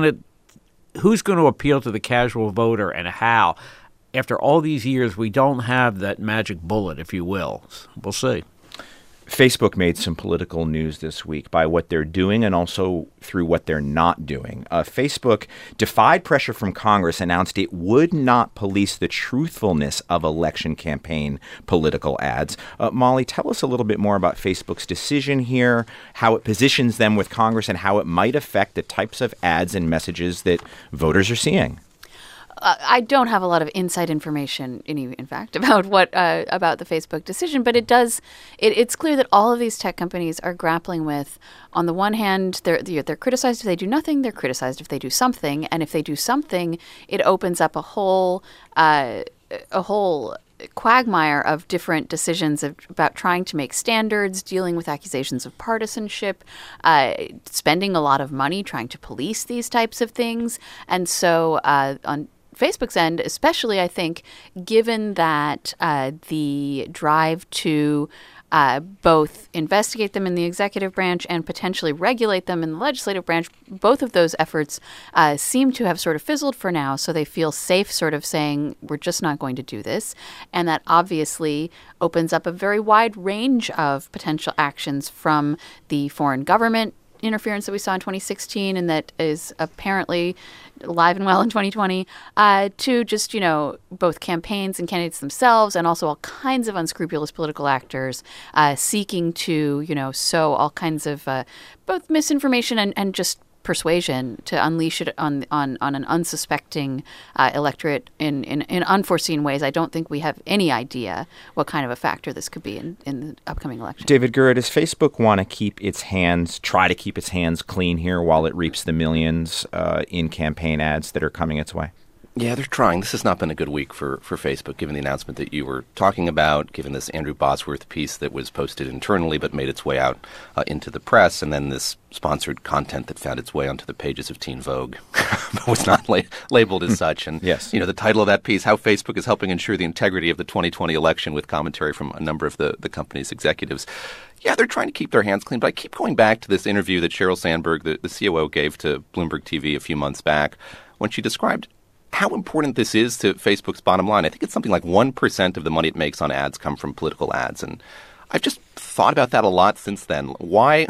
to who's going to appeal to the casual voter and how? After all these years, we don't have that magic bullet, if you will. We'll see. Facebook made some political news this week by what they're doing and also through what they're not doing. Uh, Facebook defied pressure from Congress, announced it would not police the truthfulness of election campaign political ads. Uh, Molly, tell us a little bit more about Facebook's decision here, how it positions them with Congress, and how it might affect the types of ads and messages that voters are seeing. Uh, I don't have a lot of inside information, in, in fact, about what uh, about the Facebook decision, but it does. It, it's clear that all of these tech companies are grappling with. On the one hand, they're they're criticized if they do nothing. They're criticized if they do something, and if they do something, it opens up a whole uh, a whole quagmire of different decisions of, about trying to make standards, dealing with accusations of partisanship, uh, spending a lot of money trying to police these types of things, and so uh, on Facebook's end, especially, I think, given that uh, the drive to uh, both investigate them in the executive branch and potentially regulate them in the legislative branch, both of those efforts uh, seem to have sort of fizzled for now. So they feel safe sort of saying, we're just not going to do this. And that obviously opens up a very wide range of potential actions from the foreign government interference that we saw in twenty sixteen and that is apparently alive and well in twenty twenty, uh, to just, you know, both campaigns and candidates themselves and also all kinds of unscrupulous political actors uh, seeking to, you know, sow all kinds of uh, both misinformation and, and just persuasion to unleash it on on, on an unsuspecting uh, electorate in, in, in unforeseen ways. I don't think we have any idea what kind of a factor this could be in, in the upcoming election. David Gura, does Facebook want to keep its hands, try to keep its hands clean here while it reaps the millions uh, in campaign ads that are coming its way? Yeah, they're trying. This has not been a good week for, for Facebook, given the announcement that you were talking about, given this Andrew Bosworth piece that was posted internally but made its way out uh, into the press, and then this sponsored content that found its way onto the pages of Teen Vogue but was not la- labeled as such. And, yes. you know, the title of that piece, How Facebook is Helping Ensure the Integrity of the twenty twenty Election, with commentary from a number of the, the company's executives. Yeah, they're trying to keep their hands clean, but I keep going back to this interview that Sheryl Sandberg, the, the C O O, gave to Bloomberg T V a few months back when she described how important this is to Facebook's bottom line. I think it's something like one percent of the money it makes on ads come from political ads. And I've just thought about that a lot since then. Why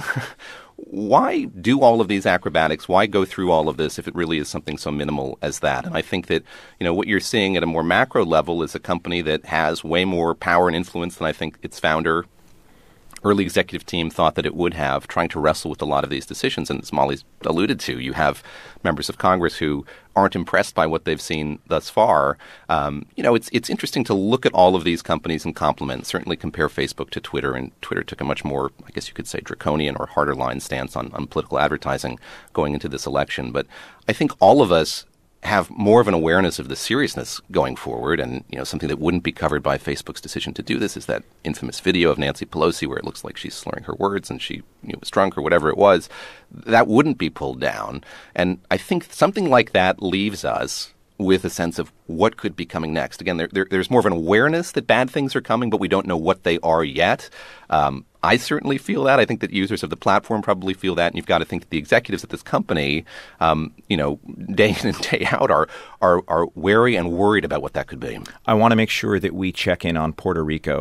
why do all of these acrobatics? Why go through all of this if it really is something so minimal as that? And I think that, you know, what you're seeing at a more macro level is a company that has way more power and influence than I think its founder, early executive team thought that it would have, trying to wrestle with a lot of these decisions. And as Molly's alluded to, you have members of Congress who aren't impressed by what they've seen thus far. Um, you know, it's it's interesting to look at all of these companies and compliment, certainly compare Facebook to Twitter. And Twitter took a much more, I guess you could say, draconian or harder line stance on, on political advertising going into this election. But I think all of us have more of an awareness of the seriousness going forward. And, you know, something that wouldn't be covered by Facebook's decision to do this is that infamous video of Nancy Pelosi where it looks like she's slurring her words and she, you know, was drunk or whatever it was. That wouldn't be pulled down. And I think something like that leaves us with a sense of what could be coming next. Again, there, there, there's more of an awareness that bad things are coming, but we don't know what they are yet. Um, I certainly feel that. I think that users of the platform probably feel that. And you've got to think that the executives at this company, um, you know, day in and day out are, are, are wary and worried about what that could be. I want to make sure that we check in on Puerto Rico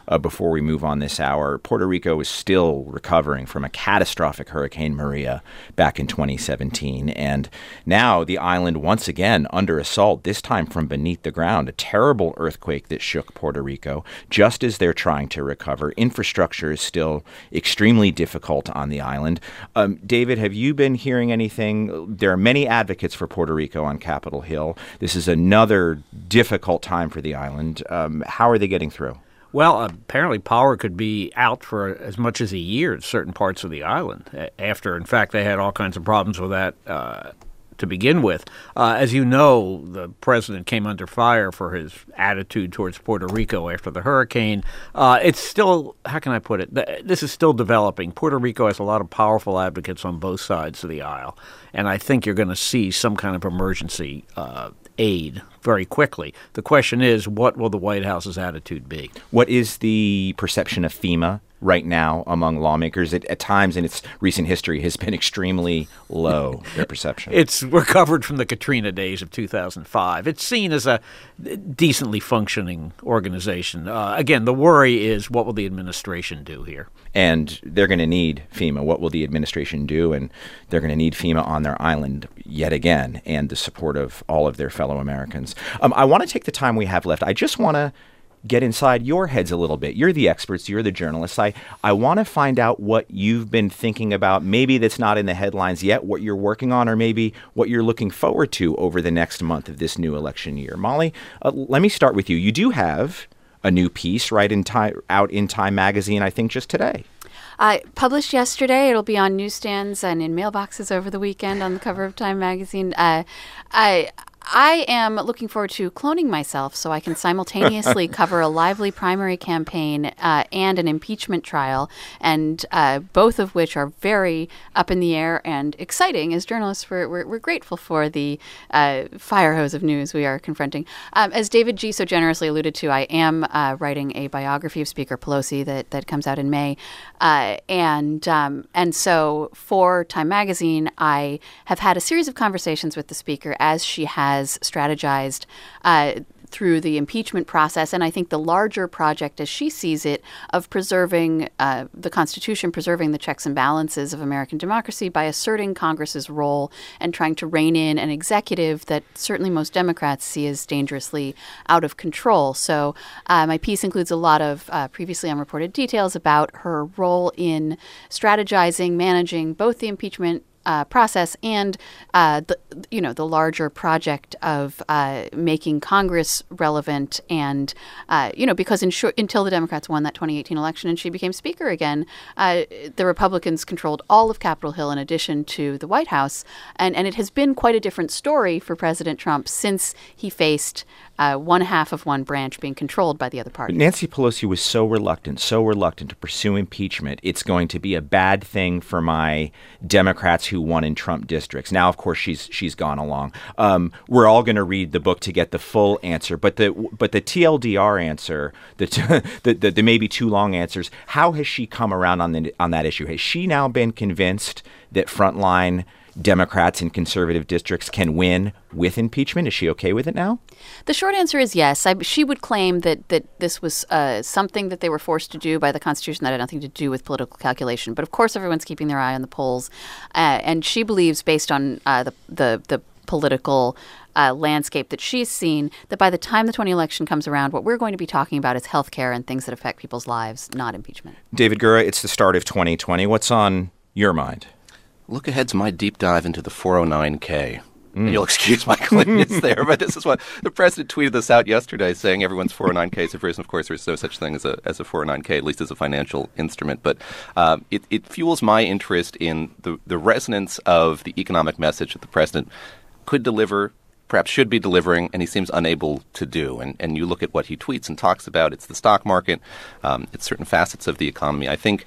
uh, before we move on this hour. Puerto Rico is still recovering from a catastrophic Hurricane Maria back in twenty seventeen. And now the island once again under assault, this time from beneath the ground. A terrible earthquake that shook Puerto Rico just as they're trying to recover. Infrastructure is still extremely difficult on the island. Um, David, have you been hearing anything? There are many advocates for Puerto Rico on Capitol Hill. This is another difficult time for the island. Um, how are they getting through? Well, apparently power could be out for as much as a year in certain parts of the island. After, in fact, they had all kinds of problems with that uh, to begin with. Uh, as you know, the president came under fire for his attitude towards Puerto Rico after the hurricane. Uh, it's still, how can I put it? This is still developing. Puerto Rico has a lot of powerful advocates on both sides of the aisle, and I think you're going to see some kind of emergency uh, aid very quickly. The question is, what will the White House's attitude be? What is the perception of FEMA right now among lawmakers? It, at times in its recent history has been extremely low, their perception. It's recovered from the Katrina days of two thousand five. It's seen as a decently functioning organization. Uh, again, the worry is, what will the administration do here? And they're going to need FEMA. What will the administration do? And they're going to need FEMA on their island yet again, and the support of all of their fellow Americans. Um, I want to take the time we have left. I just want to get inside your heads a little bit. You're the experts. You're the journalists. I, I want to find out what you've been thinking about, maybe that's not in the headlines yet, what you're working on, or maybe what you're looking forward to over the next month of this new election year. Molly, uh, let me start with you. You do have a new piece right in time, out in Time magazine, I think just today. Uh, published yesterday. It'll be on newsstands and in mailboxes over the weekend on the cover of Time magazine. Uh, I I am looking forward to cloning myself so I can simultaneously cover a lively primary campaign uh, and an impeachment trial, and uh, both of which are very up in the air and exciting. As journalists, we're, we're, we're grateful for the uh, fire hose of news we are confronting. Um, as David G. so generously alluded to, I am uh, writing a biography of Speaker Pelosi that, that comes out in May. Uh, and um, and so for Time magazine, I have had a series of conversations with the Speaker as she has has strategized uh, through the impeachment process, and I think the larger project, as she sees it, of preserving uh, the Constitution, preserving the checks and balances of American democracy by asserting Congress's role and trying to rein in an executive that certainly most Democrats see as dangerously out of control. So uh, my piece includes a lot of uh, previously unreported details about her role in strategizing, managing both the impeachment Uh, process and uh, the you know the larger project of uh, making Congress relevant, and uh, you know because in short, until the Democrats won that twenty eighteen election and she became Speaker again, uh, the Republicans controlled all of Capitol Hill in addition to the White House, and and it has been quite a different story for President Trump since he faced uh, one half of one branch being controlled by the other party. Nancy Pelosi was so reluctant, so reluctant to pursue impeachment. It's going to be a bad thing for my Democrats who won in Trump districts. Now, of course, she's she's gone along. Um, we're all going to read the book to get the full answer, but the but the T L D R answer, the the, the the maybe too long answers. How has she come around on the on that issue? Has she now been convinced that frontline Democrats in conservative districts can win with impeachment? Is she okay with it now? The short answer is yes. I, she would claim that that this was uh, something that they were forced to do by the Constitution that had nothing to do with political calculation. But of course, everyone's keeping their eye on the polls, uh, and she believes, based on uh, the the the political uh, landscape that she's seen, that by the time the twenty election comes around, what we're going to be talking about is health care and things that affect people's lives, not impeachment. David Gura, it's the start of twenty twenty. What's on your mind? Look ahead's my deep dive into the four oh nine K. Mm. You'll excuse my glibness there, but this is what the president tweeted this out yesterday, saying everyone's four oh nine Ks have risen. Of course, there's no such thing as a as a four oh nine K, at least as a financial instrument. But uh, it, it fuels my interest in the, the resonance of the economic message that the president could deliver, perhaps should be delivering, and he seems unable to do. And and you look at what he tweets and talks about, it's the stock market, um, it's certain facets of the economy. I think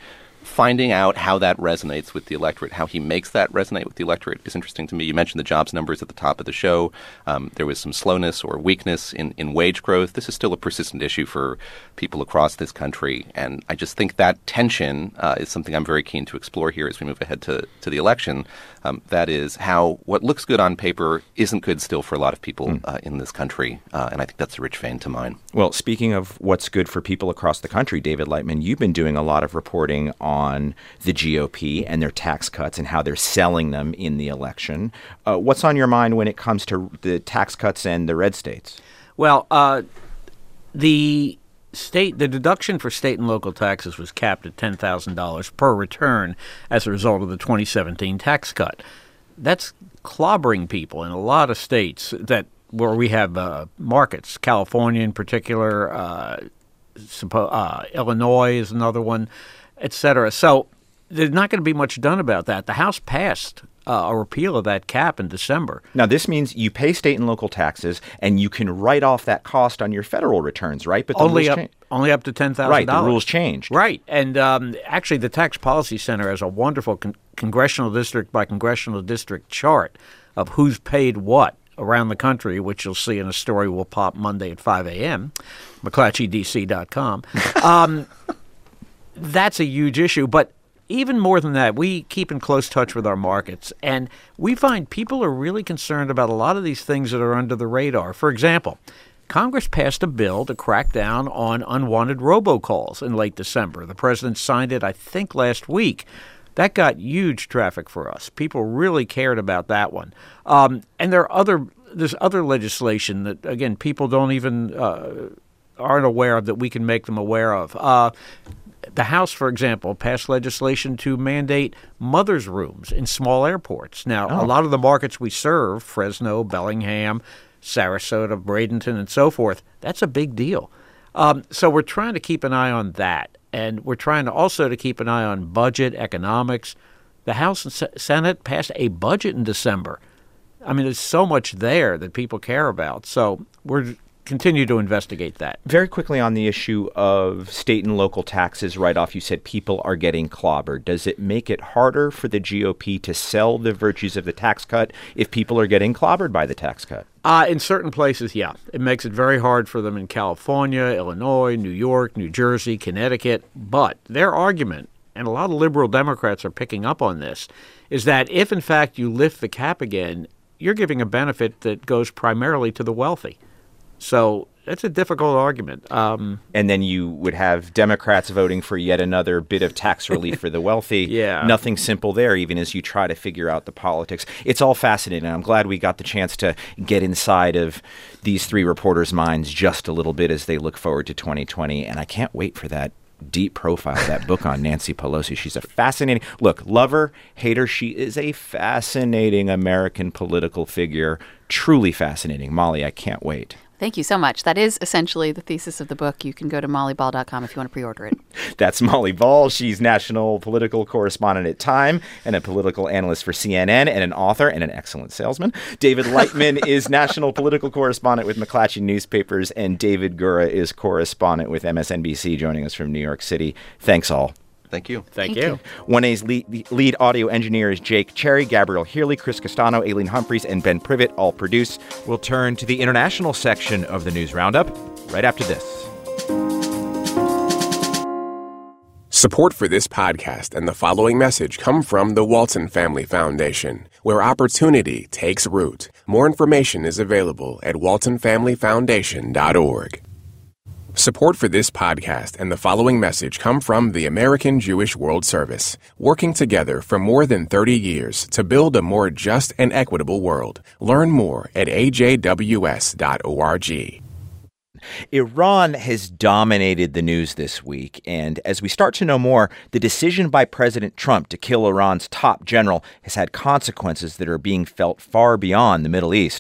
finding out how that resonates with the electorate, how he makes that resonate with the electorate is interesting to me. You mentioned the jobs numbers at the top of the show. Um, there was some slowness or weakness in, in wage growth. This is still a persistent issue for people across this country. And I just think that tension uh, is something I'm very keen to explore here as we move ahead to, to the election. Um, that is how what looks good on paper isn't good still for a lot of people mm. uh, in this country. Uh, and I think that's a rich vein to mine. Well, speaking of what's good for people across the country, David Lightman, you've been doing a lot of reporting on the G O P and their tax cuts and how they're selling them in the election. Uh, what's on your mind when it comes to the tax cuts and the red states? Well, uh, the state, the deduction for state and local taxes was capped at ten thousand dollars per return as a result of the twenty seventeen tax cut. That's clobbering people in a lot of states that where we have uh, markets. California in particular, uh, suppo- uh, Illinois is another one, et cetera. So there's not going to be much done about that. The House passed uh, a repeal of that cap in December. Now, this means you pay state and local taxes, and you can write off that cost on your federal returns, right? But the only rules up, change. only up to ten thousand dollars. Right, the rules changed. Right, and um, actually the Tax Policy Center has a wonderful con- congressional district by congressional district chart of who's paid what around the country, which you'll see in a story will pop Monday at five a.m., McClatchy D C dot com. Um, that's a huge issue, but even more than that, we keep in close touch with our markets, and we find people are really concerned about a lot of these things that are under the radar. For example, Congress passed a bill to crack down on unwanted robocalls in late December. The president signed it, I think, last week. That got huge traffic for us. People really cared about that one. Um, and there are other there's other legislation that, again, people don't even uh, aren't aware of that we can make them aware of. Uh, the House, for example, passed legislation to mandate mothers' rooms in small airports. Now, oh. a lot of the markets we serve, Fresno, Bellingham, Sarasota, Bradenton, and so forth, that's a big deal. Um, so we're trying to keep an eye on that. And we're trying to also to keep an eye on budget, economics. The House and S- Senate passed a budget in December. I mean, there's so much there that people care about. So we're continue to investigate that. Very quickly on the issue of state and local taxes write-off, you said people are getting clobbered. Does it make it harder for the G O P to sell the virtues of the tax cut if people are getting clobbered by the tax cut? Uh, in certain places, yeah. It makes it very hard for them in California, Illinois, New York, New Jersey, Connecticut. But their argument, and a lot of liberal Democrats are picking up on this, is that if, in fact, you lift the cap again, you're giving a benefit that goes primarily to the wealthy. So that's a difficult argument. Um, and then you would have Democrats voting for yet another bit of tax relief for the wealthy. Yeah. Nothing simple there, even as you try to figure out the politics. It's all fascinating. I'm glad we got the chance to get inside of these three reporters' minds just a little bit as they look forward to twenty twenty. And I can't wait for that deep profile, that book on Nancy Pelosi. She's a fascinating, look, love her, hate her, she is a fascinating American political figure. Truly fascinating. Molly, I can't wait. Thank you so much. That is essentially the thesis of the book. You can go to molly ball dot com if you want to pre-order it. That's Molly Ball. She's national political correspondent at Time and a political analyst for C N N and an author and an excellent salesman. David Lightman is national political correspondent with McClatchy Newspapers, and David Gura is correspondent with M S N B C, joining us from New York City. Thanks all. Thank you. Thank, Thank you. you. one A's lead, lead audio engineer is Jake Cherry, Gabrielle Healy, Chris Castano, Aileen Humphreys, and Ben Privet all produce. We'll turn to the international section of the News Roundup right after this. Support for this podcast and the following message come from the Walton Family Foundation, where opportunity takes root. More information is available at walton family foundation dot org. Support for this podcast and the following message come from the American Jewish World Service, working together for more than thirty years to build a more just and equitable world. Learn more at a j w s dot org. Iran has dominated the news this week, and as we start to know more, the decision by President Trump to kill Iran's top general has had consequences that are being felt far beyond the Middle East.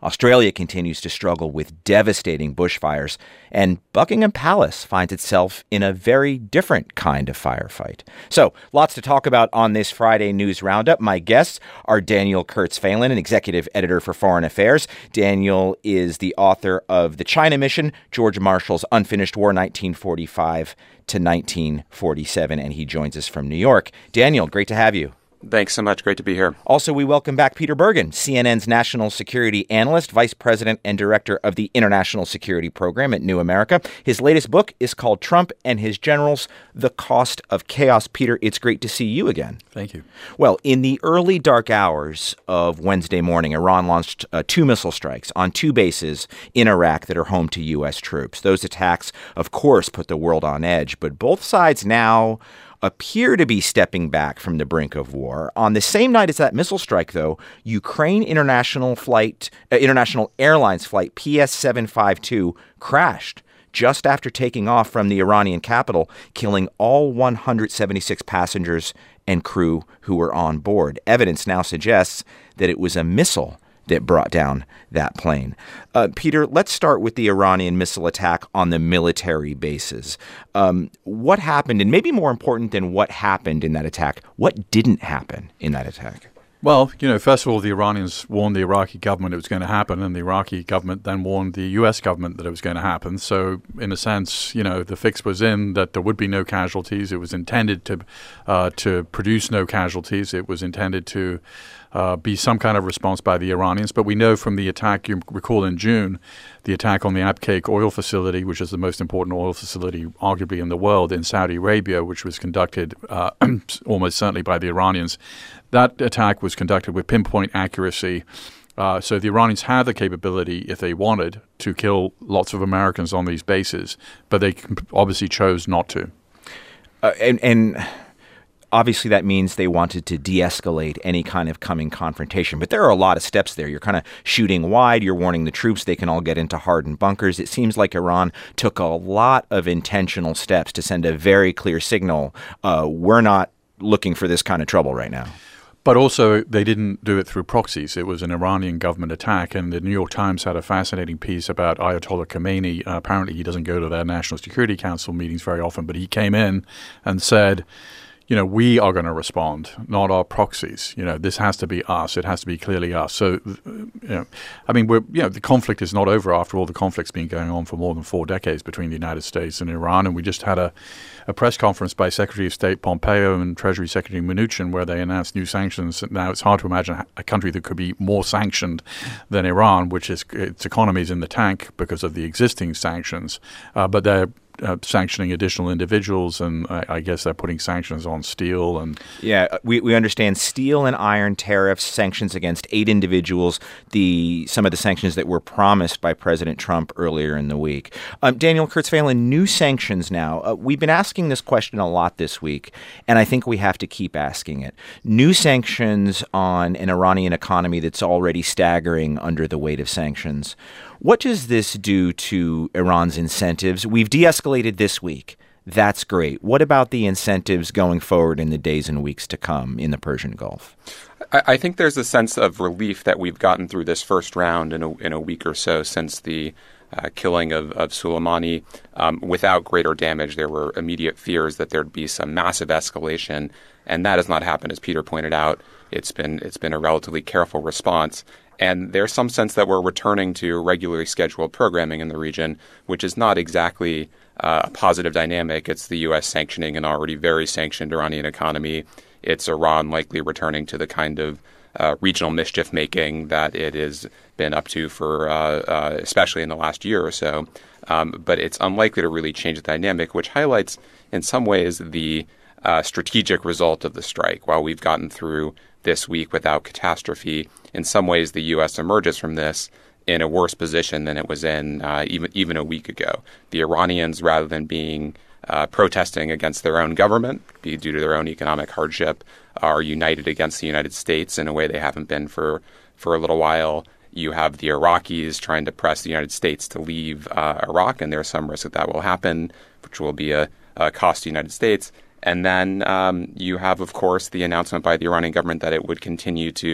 Australia continues to struggle with devastating bushfires, and Buckingham Palace finds itself in a very different kind of firefight. So, lots to talk about on this Friday News Roundup. My guests are Daniel Kurtzweilen, an executive editor for Foreign Affairs. Daniel is the author of The China Mission, George Marshall's Unfinished War, nineteen forty-five to nineteen forty-seven, and he joins us from New York. Daniel, great to have you. Thanks so much. Great to be here. Also, we welcome back Peter Bergen, C N N's national security analyst, vice president and director of the International Security Program at New America. His latest book is called Trump and His Generals, The Cost of Chaos. Peter, it's great to see you again. Thank you. Well, in the early dark hours of Wednesday morning, Iran launched uh, two missile strikes on two bases in Iraq that are home to U S troops. Those attacks, of course, put the world on edge, but both sides now appear to be stepping back from the brink of war. On the same night as that missile strike, though, Ukraine International Flight, uh, International Airlines flight P S seven fifty-two crashed just after taking off from the Iranian capital, killing all one hundred seventy-six passengers and crew who were on board. Evidence now suggests that it was a missile that brought down that plane. Uh, Peter, let's start with the Iranian missile attack on the military bases. Um, what happened, and maybe more important than what happened in that attack, what didn't happen in that attack? Well, you know, first of all, the Iranians warned the Iraqi government it was going to happen, and the Iraqi government then warned the U S government that it was going to happen. So, in a sense, you know, the fix was in that there would be no casualties. It was intended to uh, to produce no casualties. It was intended to uh, be some kind of response by the Iranians. But we know from the attack, you recall in June, the attack on the Abqaiq oil facility, which is the most important oil facility arguably in the world in Saudi Arabia, which was conducted uh, almost certainly by the Iranians. That attack was conducted with pinpoint accuracy. Uh, so the Iranians had the capability, if they wanted, to kill lots of Americans on these bases, but they obviously chose not to. Uh, and, and obviously that means they wanted to de-escalate any kind of coming confrontation. But there are a lot of steps there. You're kind of shooting wide. You're warning the troops they can all get into hardened bunkers. It seems like Iran took a lot of intentional steps to send a very clear signal. Uh, we're not looking for this kind of trouble right now. But also, they didn't do it through proxies. It was an Iranian government attack, and the New York Times had a fascinating piece about Ayatollah Khomeini. Uh, apparently, he doesn't go to their National Security Council meetings very often, but he came in and said, you know, we are going to respond, not our proxies. You know, this has to be us. It has to be clearly us. So, you know, I mean, we're, you know, the conflict is not over. After all, the conflict's been going on for more than four decades between the United States and Iran. And we just had a, a press conference by Secretary of State Pompeo and Treasury Secretary Mnuchin where they announced new sanctions. Now, it's hard to imagine a country that could be more sanctioned than Iran, which is its economy is in the tank because of the existing sanctions. Uh, but they're Uh, sanctioning additional individuals, and I, I guess they're putting sanctions on steel. And yeah, we, we understand steel and iron tariffs, sanctions against eight individuals, the some of the sanctions that were promised by President Trump earlier in the week. Um, Daniel Kurtzweilen, new sanctions now. Uh, we've been asking this question a lot this week, and I think we have to keep asking it. New sanctions on an Iranian economy that's already staggering under the weight of sanctions. What does this do to Iran's incentives? We've de-escalated this week. That's great. What about the incentives going forward in the days and weeks to come in the Persian Gulf? I, I think there's a sense of relief that we've gotten through this first round in a, in a week or so since the uh, killing of, of Soleimani um, without greater damage. There were immediate fears that there'd be some massive escalation, and that has not happened, as Peter pointed out. It's been it's been a relatively careful response. And there's some sense that we're returning to regularly scheduled programming in the region, which is not exactly uh, a positive dynamic. It's the U S sanctioning an already very sanctioned Iranian economy. It's Iran likely returning to the kind of uh, regional mischief-making that it has been up to for, uh, uh, especially in the last year or so. Um, but it's unlikely to really change the dynamic, which highlights, in some ways, the uh, strategic result of the strike. While we've gotten through this week without catastrophe, in some ways the U S emerges from this in a worse position than it was in uh, even even a week ago. The Iranians, rather than being uh, protesting against their own government, be due to their own economic hardship, are united against the United States in a way they haven't been for, for a little while. You have the Iraqis trying to press the United States to leave uh, Iraq, and there's some risk that that will happen, which will be a, a cost to the United States. And then um, you have, of course, the announcement by the Iranian government that it would continue to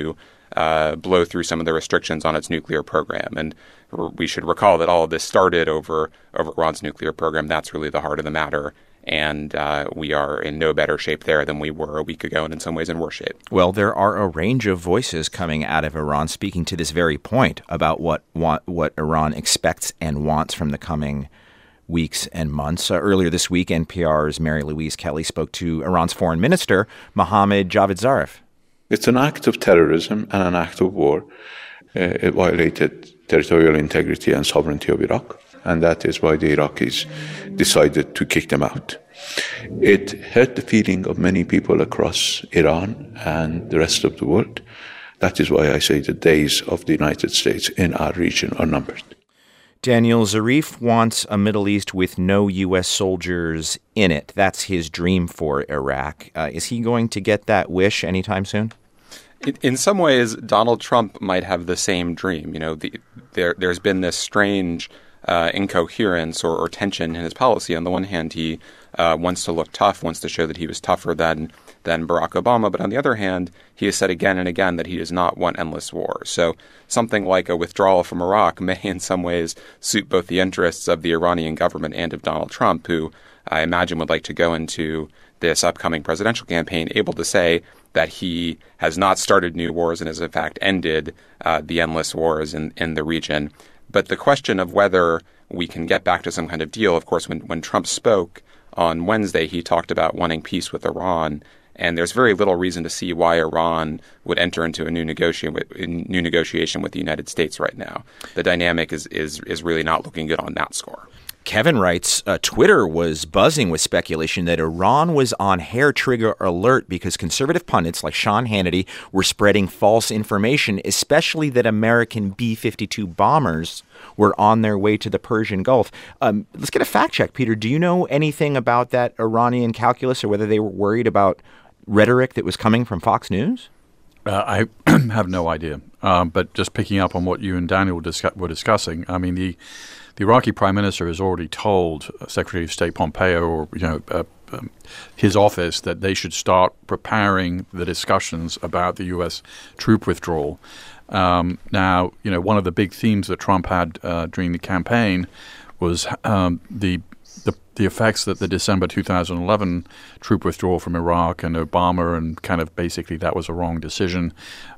uh, blow through some of the restrictions on its nuclear program. And we should recall that all of this started over, over Iran's nuclear program. That's really the heart of the matter. And uh, we are in no better shape there than we were a week ago, and in some ways in worse shape. Well, there are a range of voices coming out of Iran speaking to this very point about what want, what Iran expects and wants from the coming weeks and months. Uh, earlier this week, N P R's Mary Louise Kelly spoke to Iran's foreign minister, Mohammad Javad Zarif. It's an act of terrorism and an act of war. Uh, it violated territorial integrity and sovereignty of Iraq. And that is why the Iraqis decided to kick them out. It hurt the feeling of many people across Iran and the rest of the world. That is why I say the days of the United States in our region are numbered. Daniel, Zarif wants a Middle East with no U S soldiers in it. That's his dream for Iraq. Uh, is he going to get that wish anytime soon? In some ways, Donald Trump might have the same dream. You know, the, there, there's been this strange Uh, incoherence or, or tension in his policy. On the one hand, he uh, wants to look tough, wants to show that he was tougher than than Barack Obama. But on the other hand, he has said again and again that he does not want endless war. So something like a withdrawal from Iraq may in some ways suit both the interests of the Iranian government and of Donald Trump, who I imagine would like to go into this upcoming presidential campaign able to say that he has not started new wars and has in fact ended uh, the endless wars in, in the region. But the question of whether we can get back to some kind of deal, of course, when, when Trump spoke on Wednesday, he talked about wanting peace with Iran. And there's very little reason to see why Iran would enter into a new, negotia- new negotiation with the United States right now. The dynamic is, is, is really not looking good on that score. Kevin writes, uh, Twitter was buzzing with speculation that Iran was on hair-trigger alert because conservative pundits like Sean Hannity were spreading false information, especially that American B fifty-two bombers were on their way to the Persian Gulf. Um, let's get a fact check, Peter. Do you know anything about that Iranian calculus or whether they were worried about rhetoric that was coming from Fox News? Uh, I have no idea. Um, but just picking up on what you and Daniel discuss- were discussing, I mean, the The Iraqi prime minister has already told Secretary of State Pompeo, or you know, uh, um, his office, that they should start preparing the discussions about the U S troop withdrawal. Um, now, you know, one of the big themes that Trump had uh, during the campaign was um, the, the the effects that the December two thousand eleven troop withdrawal from Iraq and Obama, and kind of basically that was a wrong decision,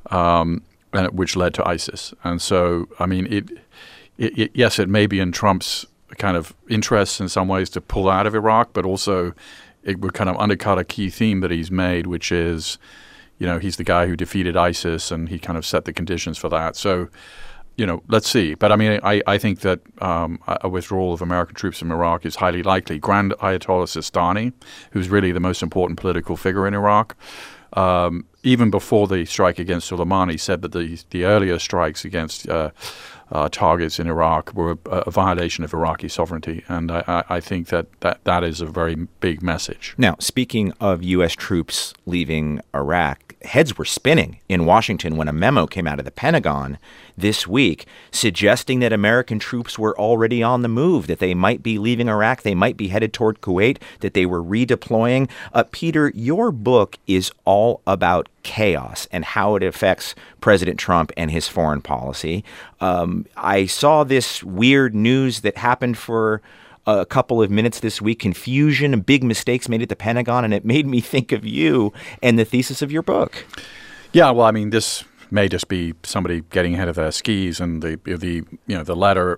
um, and which led to ISIS. And so, I mean, it. It, it, yes, it may be in Trump's kind of interests in some ways to pull out of Iraq, but also it would kind of undercut a key theme that he's made, which is, you know, he's the guy who defeated ISIS and he kind of set the conditions for that. So, you know, let's see. But I mean, I, I think that um, a withdrawal of American troops from Iraq is highly likely. Grand Ayatollah Sistani, who's really the most important political figure in Iraq, um, even before the strike against Soleimani, said that the, the earlier strikes against uh, Uh, targets in Iraq were a, a violation of Iraqi sovereignty. And I, I, I think that, that that is a very big message. Now, speaking of U S troops leaving Iraq, heads were spinning in Washington when a memo came out of the Pentagon this week suggesting that American troops were already on the move, that they might be leaving Iraq, they might be headed toward Kuwait, that they were redeploying. Uh, Peter, your book is all about chaos and how it affects President Trump and his foreign policy. Um, I saw this weird news that happened for a couple of minutes this week, confusion and big mistakes made at the Pentagon, and it made me think of you and the thesis of your book. Yeah, well, I mean, this may just be somebody getting ahead of their skis, and the the you know the letter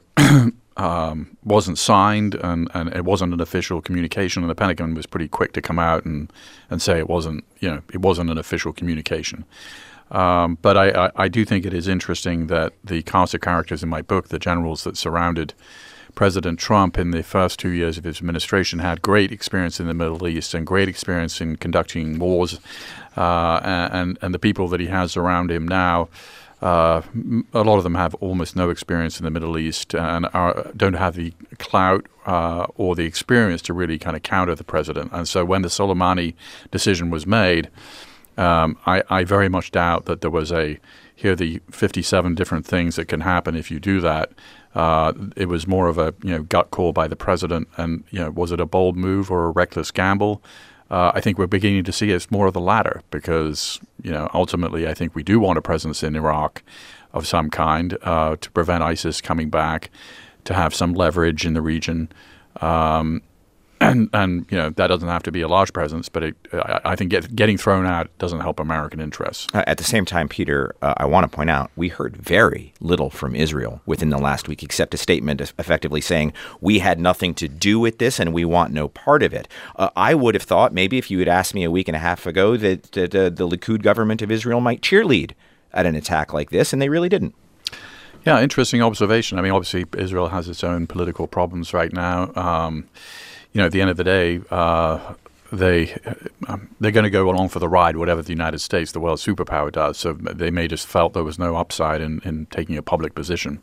um, wasn't signed, and, and it wasn't an official communication, and the Pentagon was pretty quick to come out and, and say it wasn't you know it wasn't an official communication. Um, but I, I, I do think it is interesting that the cast of characters in my book, the generals that surrounded President Trump in the first two years of his administration, had great experience in the Middle East and great experience in conducting wars, uh, and and the people that he has around him now, uh, a lot of them have almost no experience in the Middle East and are, don't have the clout uh, or the experience to really kind of counter the president. And so when the Soleimani decision was made, um, I, I very much doubt that there was a here are the fifty-seven different things that can happen if you do that. Uh, it was more of a you know gut call by the president, and you know was it a bold move or a reckless gamble? Uh, I think we're beginning to see it's more of the latter because, you know, ultimately I think we do want a presence in Iraq of some kind uh, to prevent ISIS coming back, to have some leverage in the region. Um, and, and, you know, that doesn't have to be a large presence, but it, I, I think get, getting thrown out doesn't help American interests. Uh, at the same time, Peter, uh, I want to point out we heard very little from Israel within the last week, except a statement effectively saying we had nothing to do with this and we want no part of it. Uh, I would have thought maybe if you had asked me a week and a half ago that, that uh, the Likud government of Israel might cheerlead at an attack like this, and they really didn't. Yeah, interesting observation. I mean, obviously, Israel has its own political problems right now. Um, you know, at the end of the day, uh, they, um, they're going to go along for the ride, whatever the United States, the world superpower, does. So they may just felt there was no upside in, in taking a public position.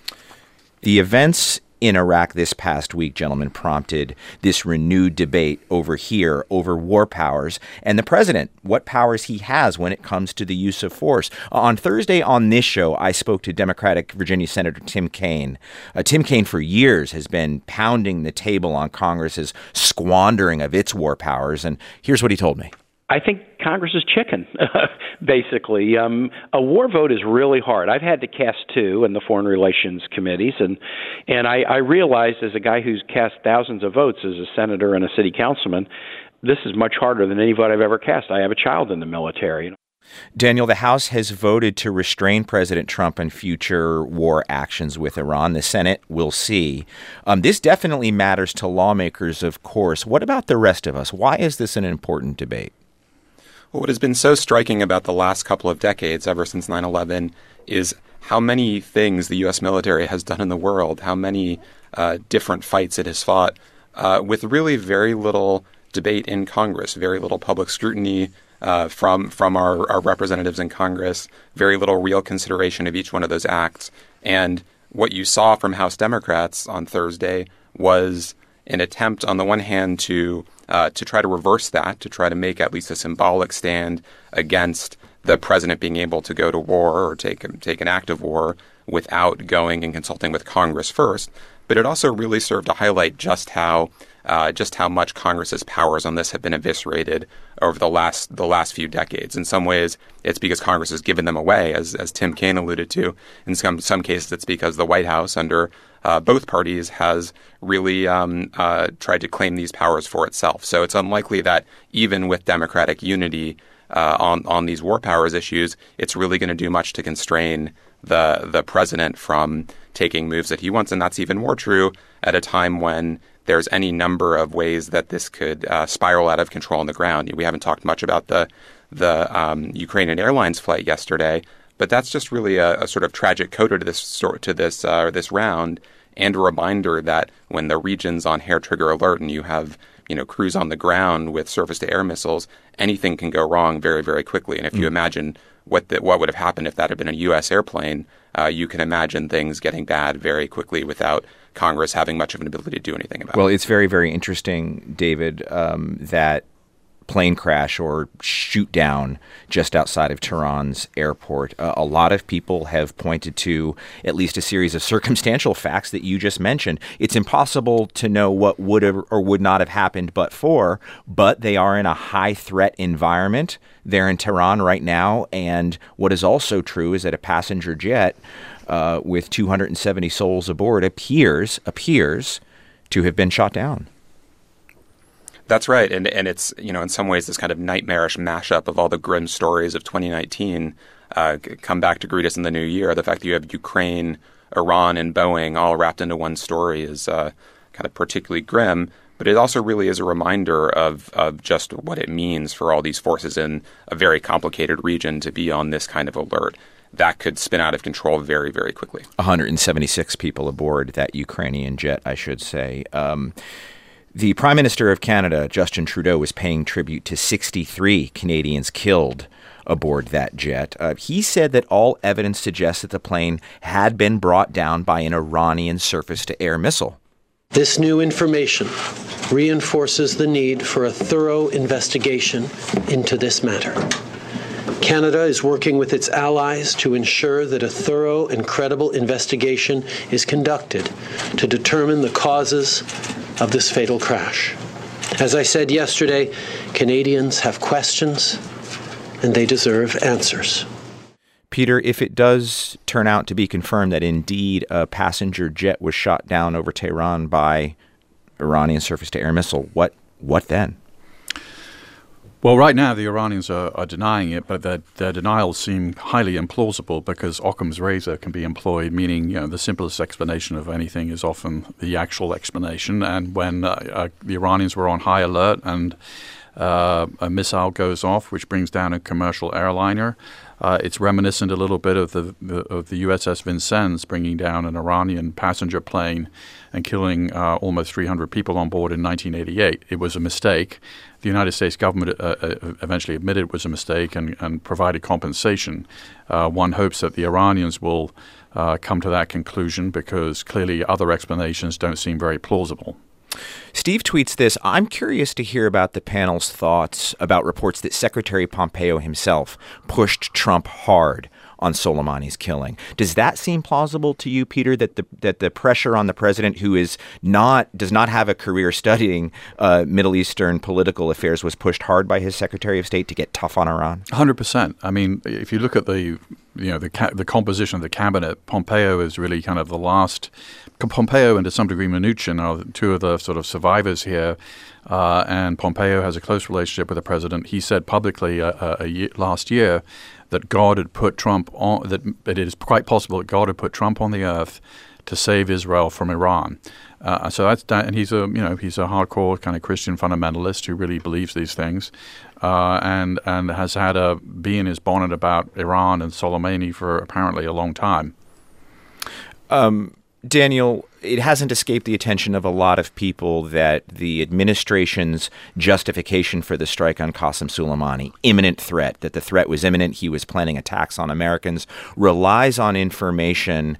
The events in Iraq this past week, gentlemen, prompted this renewed debate over here over war powers and the president, what powers he has when it comes to the use of force. On Thursday on this show, I spoke to Democratic Virginia Senator Tim Kaine. Uh, Tim Kaine for years has been pounding the table on Congress's squandering of its war powers, and here's what he told me. I think Congress is chicken, basically. Um, a war vote is really hard. I've had to cast two in the Foreign Relations committees, and and I, I realized as a guy who's cast thousands of votes as a senator and a city councilman, this is much harder than any vote I've ever cast. I have a child in the military. Daniel, the House has voted to restrain President Trump on future war actions with Iran. The Senate will see. Um, this definitely matters to lawmakers, of course. What about the rest of us? Why is this an important debate? Well, what has been so striking about the last couple of decades, ever since nine eleven, is how many things the U S military has done in the world, how many uh, different fights it has fought, uh, with really very little debate in Congress, very little public scrutiny uh, from from our, our representatives in Congress, very little real consideration of each one of those acts. And what you saw from House Democrats on Thursday was an attempt, on the one hand, to uh, to try to reverse that, to try to make at least a symbolic stand against the president being able to go to war or take take an act of war without going and consulting with Congress first. But it also really served to highlight just how uh, just how much Congress's powers on this have been eviscerated over the last the last few decades. In some ways, it's because Congress has given them away, as as Tim Kaine alluded to. In some some cases, it's because the White House, under uh, both parties, has really um, uh, tried to claim these powers for itself. So it's unlikely that even with Democratic unity uh, on on these war powers issues, it's really going to do much to constrain the the president from taking moves that he wants. And that's even more true at a time when there's any number of ways that this could uh, spiral out of control on the ground. We haven't talked much about the the um, Ukrainian Airlines flight yesterday, but that's just really a, a sort of tragic coda to this to this uh, this round, and a reminder that when the region's on hair trigger alert and you have you know crews on the ground with surface to air missiles, anything can go wrong very very quickly. And if mm. you imagine what the, what would have happened if that had been a U S airplane, uh, you can imagine things getting bad very quickly without Congress having much of an ability to do anything about well, it. Well, it's very, very interesting, David, um, that plane crash or shoot down just outside of Tehran's airport. Uh, a lot of people have pointed to at least a series of circumstantial facts that you just mentioned. It's impossible to know what would have or would not have happened but for, but they are in a high threat environment. They're in Tehran right now. And what is also true is that a passenger jet uh, with two hundred seventy souls aboard appears appears to have been shot down. That's right. And and it's, you know, in some ways this kind of nightmarish mashup of all the grim stories of twenty nineteen uh, come back to greet us in the new year. The fact that you have Ukraine, Iran, and Boeing all wrapped into one story is uh, kind of particularly grim. But it also really is a reminder of, of just what it means for all these forces in a very complicated region to be on this kind of alert. That could spin out of control very, very quickly. one hundred seventy-six people aboard that Ukrainian jet, I should say. Um, the Prime Minister of Canada, Justin Trudeau, was paying tribute to sixty-three Canadians killed aboard that jet. Uh, he said that all evidence suggests that the plane had been brought down by an Iranian surface-to-air missile. This new information reinforces the need for a thorough investigation into this matter. Canada is working with its allies to ensure that a thorough and credible investigation is conducted to determine the causes of this fatal crash. As I said yesterday, Canadians have questions, and they deserve answers. Peter, if it does turn out to be confirmed that indeed a passenger jet was shot down over Tehran by Iranian surface-to-air missile, what what then? Well, right now the Iranians are, are denying it, but their, their denials seem highly implausible because Occam's razor can be employed, meaning you know the simplest explanation of anything is often the actual explanation. And when uh, uh, the Iranians were on high alert and uh, a missile goes off, which brings down a commercial airliner, uh, it's reminiscent a little bit of the, the of the U S S Vincennes bringing down an Iranian passenger plane and killing uh, almost three hundred people on board in nineteen eighty-eight. It was a mistake. The United States government uh, uh, eventually admitted it was a mistake and, and provided compensation. Uh, one hopes that the Iranians will uh, come to that conclusion because clearly other explanations don't seem very plausible. Steve tweets this. I'm curious to hear about the panel's thoughts about reports that Secretary Pompeo himself pushed Trump hard on Soleimani's killing. Does that seem plausible to you, Peter, that the that the pressure on the president, who is not does not have a career studying uh, Middle Eastern political affairs, was pushed hard by his Secretary of State to get tough on Iran? one hundred percent. I mean, if you look at the you know the ca- the composition of the cabinet, Pompeo is really kind of the last. Pompeo and to some degree Mnuchin are two of the sort of survivors here. Uh, and Pompeo has a close relationship with the president. He said publicly uh, a, a year, last year that God had put Trump on, that it is quite possible that God had put Trump on the earth to save Israel from Iran. Uh, so that's that, and he's a you know he's a hardcore kind of Christian fundamentalist who really believes these things, uh, and and has had a bee in his bonnet about Iran and Soleimani for apparently a long time. Um. Daniel, it hasn't escaped the attention of a lot of people that the administration's justification for the strike on Qasem Soleimani, imminent threat, that the threat was imminent, he was planning attacks on Americans, relies on information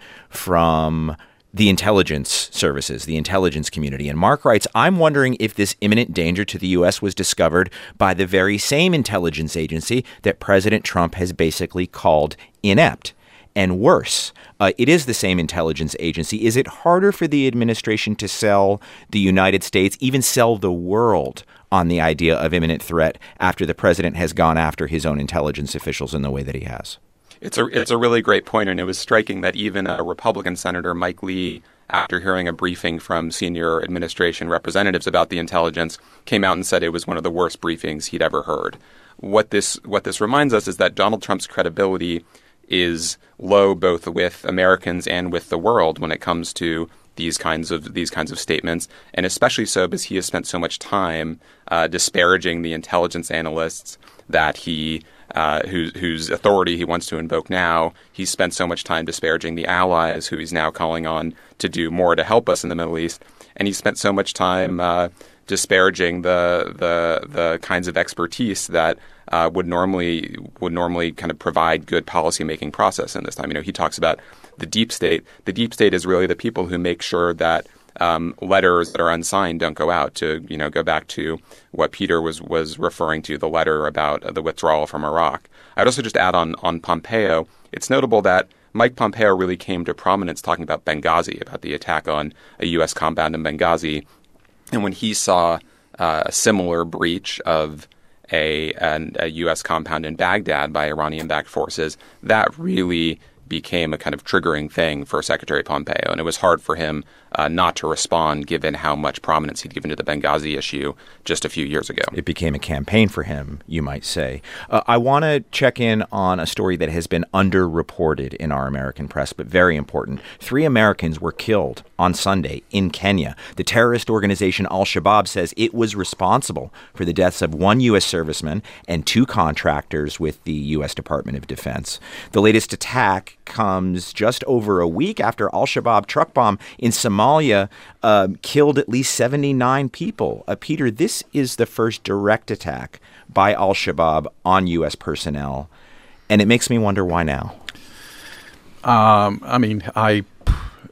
from the intelligence services, the intelligence community. And Mark writes, I'm wondering if this imminent danger to the U S was discovered by the very same intelligence agency that President Trump has basically called inept. And worse, uh, it is the same intelligence agency. Is it harder for the administration to sell the United States, even sell the world, on the idea of imminent threat after the president has gone after his own intelligence officials in the way that he has? It's a it's a really great point, and it was striking that even a Republican Senator, Mike Lee, after hearing a briefing from senior administration representatives about the intelligence, came out and said it was one of the worst briefings he'd ever heard. What this what this reminds us is that Donald Trump's credibility is low both with Americans and with the world when it comes to these kinds of these kinds of statements, and especially so because he has spent so much time uh, disparaging the intelligence analysts that he uh, whose whose authority he wants to invoke now. He's spent so much time disparaging the allies who he's now calling on to do more to help us in the Middle East, and he's spent so much time uh, disparaging the the the kinds of expertise that uh, would normally would normally kind of provide good policymaking process in this time. You know, he talks about the deep state. The deep state is really the people who make sure that um, letters that are unsigned don't go out. To you know, go back to what Peter was was referring to, the letter about the withdrawal from Iraq. I'd also just add on on Pompeo. It's notable that Mike Pompeo really came to prominence talking about Benghazi, about the attack on a U S compound in Benghazi. And when he saw uh, a similar breach of a, an, a U S compound in Baghdad by Iranian-backed forces, that really became a kind of triggering thing for Secretary Pompeo. And it was hard for him uh, not to respond given how much prominence he'd given to the Benghazi issue just a few years ago. It became a campaign for him, you might say. Uh, I want to check in on a story that has been underreported in our American press, but very important. Three Americans were killed on Sunday in Kenya. The terrorist organization Al-Shabaab says it was responsible for the deaths of one U S serviceman and two contractors with the U S Department of Defense. The latest attack comes just over a week after Al-Shabaab truck bomb in Somalia uh, killed at least seventy-nine people. Uh, Peter, this is the first direct attack by Al-Shabaab on U S personnel, and it makes me wonder why now. Um, I mean, I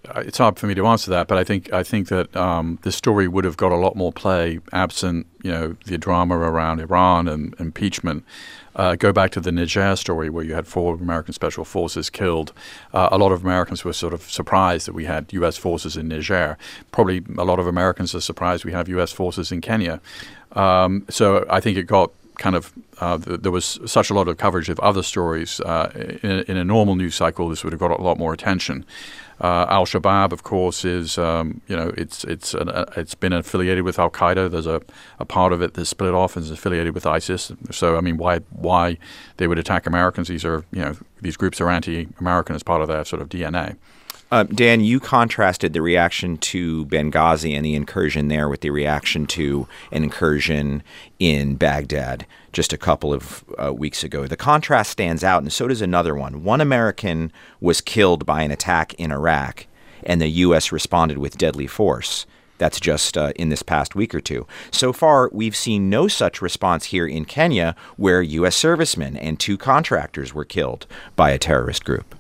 it's hard for me to answer that, but I think I think that um, this story would have got a lot more play absent, you know, the drama around Iran and impeachment. Uh, go back to the Niger story where you had four American special forces killed. Uh, a lot of Americans were sort of surprised that we had U S forces in Niger. Probably a lot of Americans are surprised we have U S forces in Kenya. Um, so I think it got kind of uh, th- there was such a lot of coverage of other stories. Uh, in, in a normal news cycle, this would have got a lot more attention. Uh, Al-Shabaab, of course, is um, you know it's it's an, uh, it's been affiliated with Al Qaeda. There's a, a part of it that's split off and is affiliated with ISIS. So I mean, why why they would attack Americans? These are you know these groups are anti-American as part of their sort of D N A. Uh, Dan, you contrasted the reaction to Benghazi and the incursion there with the reaction to an incursion in Baghdad just a couple of uh, weeks ago. The contrast stands out, and so does another one. One American was killed by an attack in Iraq, and the U S responded with deadly force. That's just uh, in this past week or two. So far, we've seen no such response here in Kenya, where U S servicemen and two contractors were killed by a terrorist group.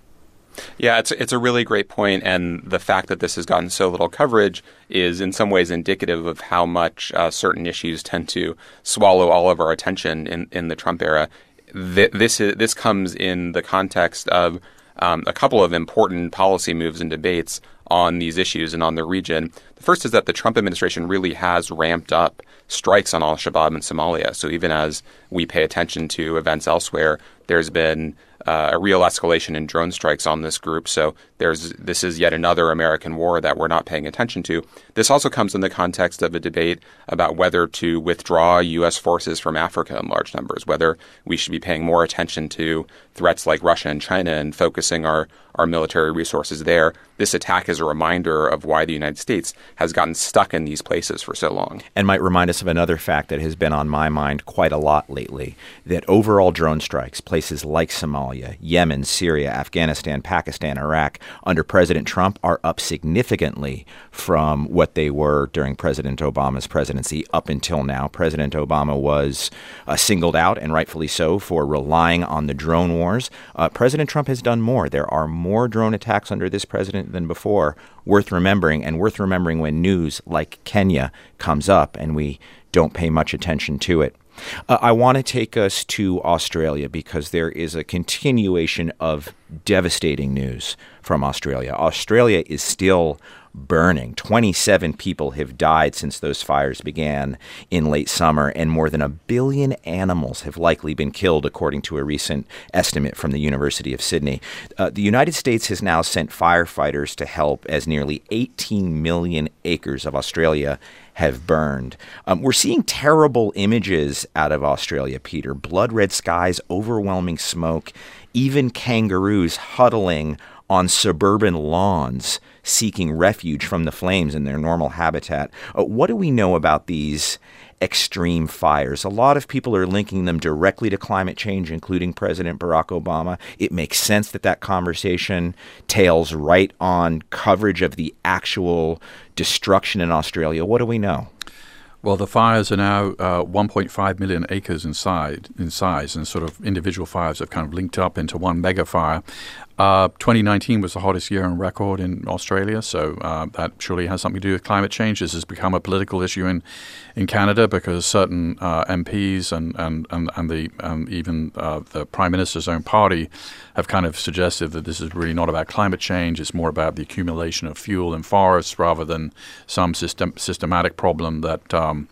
Yeah, it's it's a really great point, and the fact that this has gotten so little coverage is in some ways indicative of how much uh, certain issues tend to swallow all of our attention in, in the Trump era. Th- this is, this comes in the context of um, a couple of important policy moves and debates on these issues and on the region. The first is that the Trump administration really has ramped up strikes on al-Shabaab in Somalia. So even as we pay attention to events elsewhere, there's been uh, a real escalation in drone strikes on this group. So there's this is yet another American war that we're not paying attention to. This also comes in the context of a debate about whether to withdraw U S forces from Africa in large numbers, whether we should be paying more attention to threats like Russia and China and focusing our, our military resources there. This attack is a reminder of why the United States has gotten stuck in these places for so long. And might remind us of another fact that has been on my mind quite a lot lately, that overall drone strikes, places like Somalia, Yemen, Syria, Afghanistan, Pakistan, Iraq, under President Trump are up significantly from what they were during President Obama's presidency up until now. President Obama was uh, singled out, and rightfully so, for relying on the drone wars. Uh, President Trump has done more. There are more drone attacks under this president than before, worth remembering, and worth remembering when news like Kenya comes up and we don't pay much attention to it. Uh, I want to take us to Australia because there is a continuation of devastating news from Australia. Australia is still burning. twenty-seven people have died since those fires began in late summer, and more than a billion animals have likely been killed, according to a recent estimate from the University of Sydney. Uh, the United States has now sent firefighters to help, as nearly eighteen million acres of Australia have burned. Um, we're seeing terrible images out of Australia, Peter. Blood red skies, overwhelming smoke, even kangaroos huddling on suburban lawns seeking refuge from the flames in their normal habitat. Uh, what do we know about these extreme fires? A lot of people are linking them directly to climate change, including President Barack Obama. It makes sense that that conversation tails right on coverage of the actual destruction in Australia. What do we know? Well, the fires are now uh, one point five million acres inside, in size, and sort of individual fires have kind of linked up into one mega fire. Uh, twenty nineteen was the hottest year on record in Australia, so uh, that surely has something to do with climate change. This has become a political issue in, in Canada because certain uh, M Ps and and and, and the um, even uh, the Prime Minister's own party have kind of suggested that this is really not about climate change. It's more about the accumulation of fuel in forests rather than some system systematic problem that um,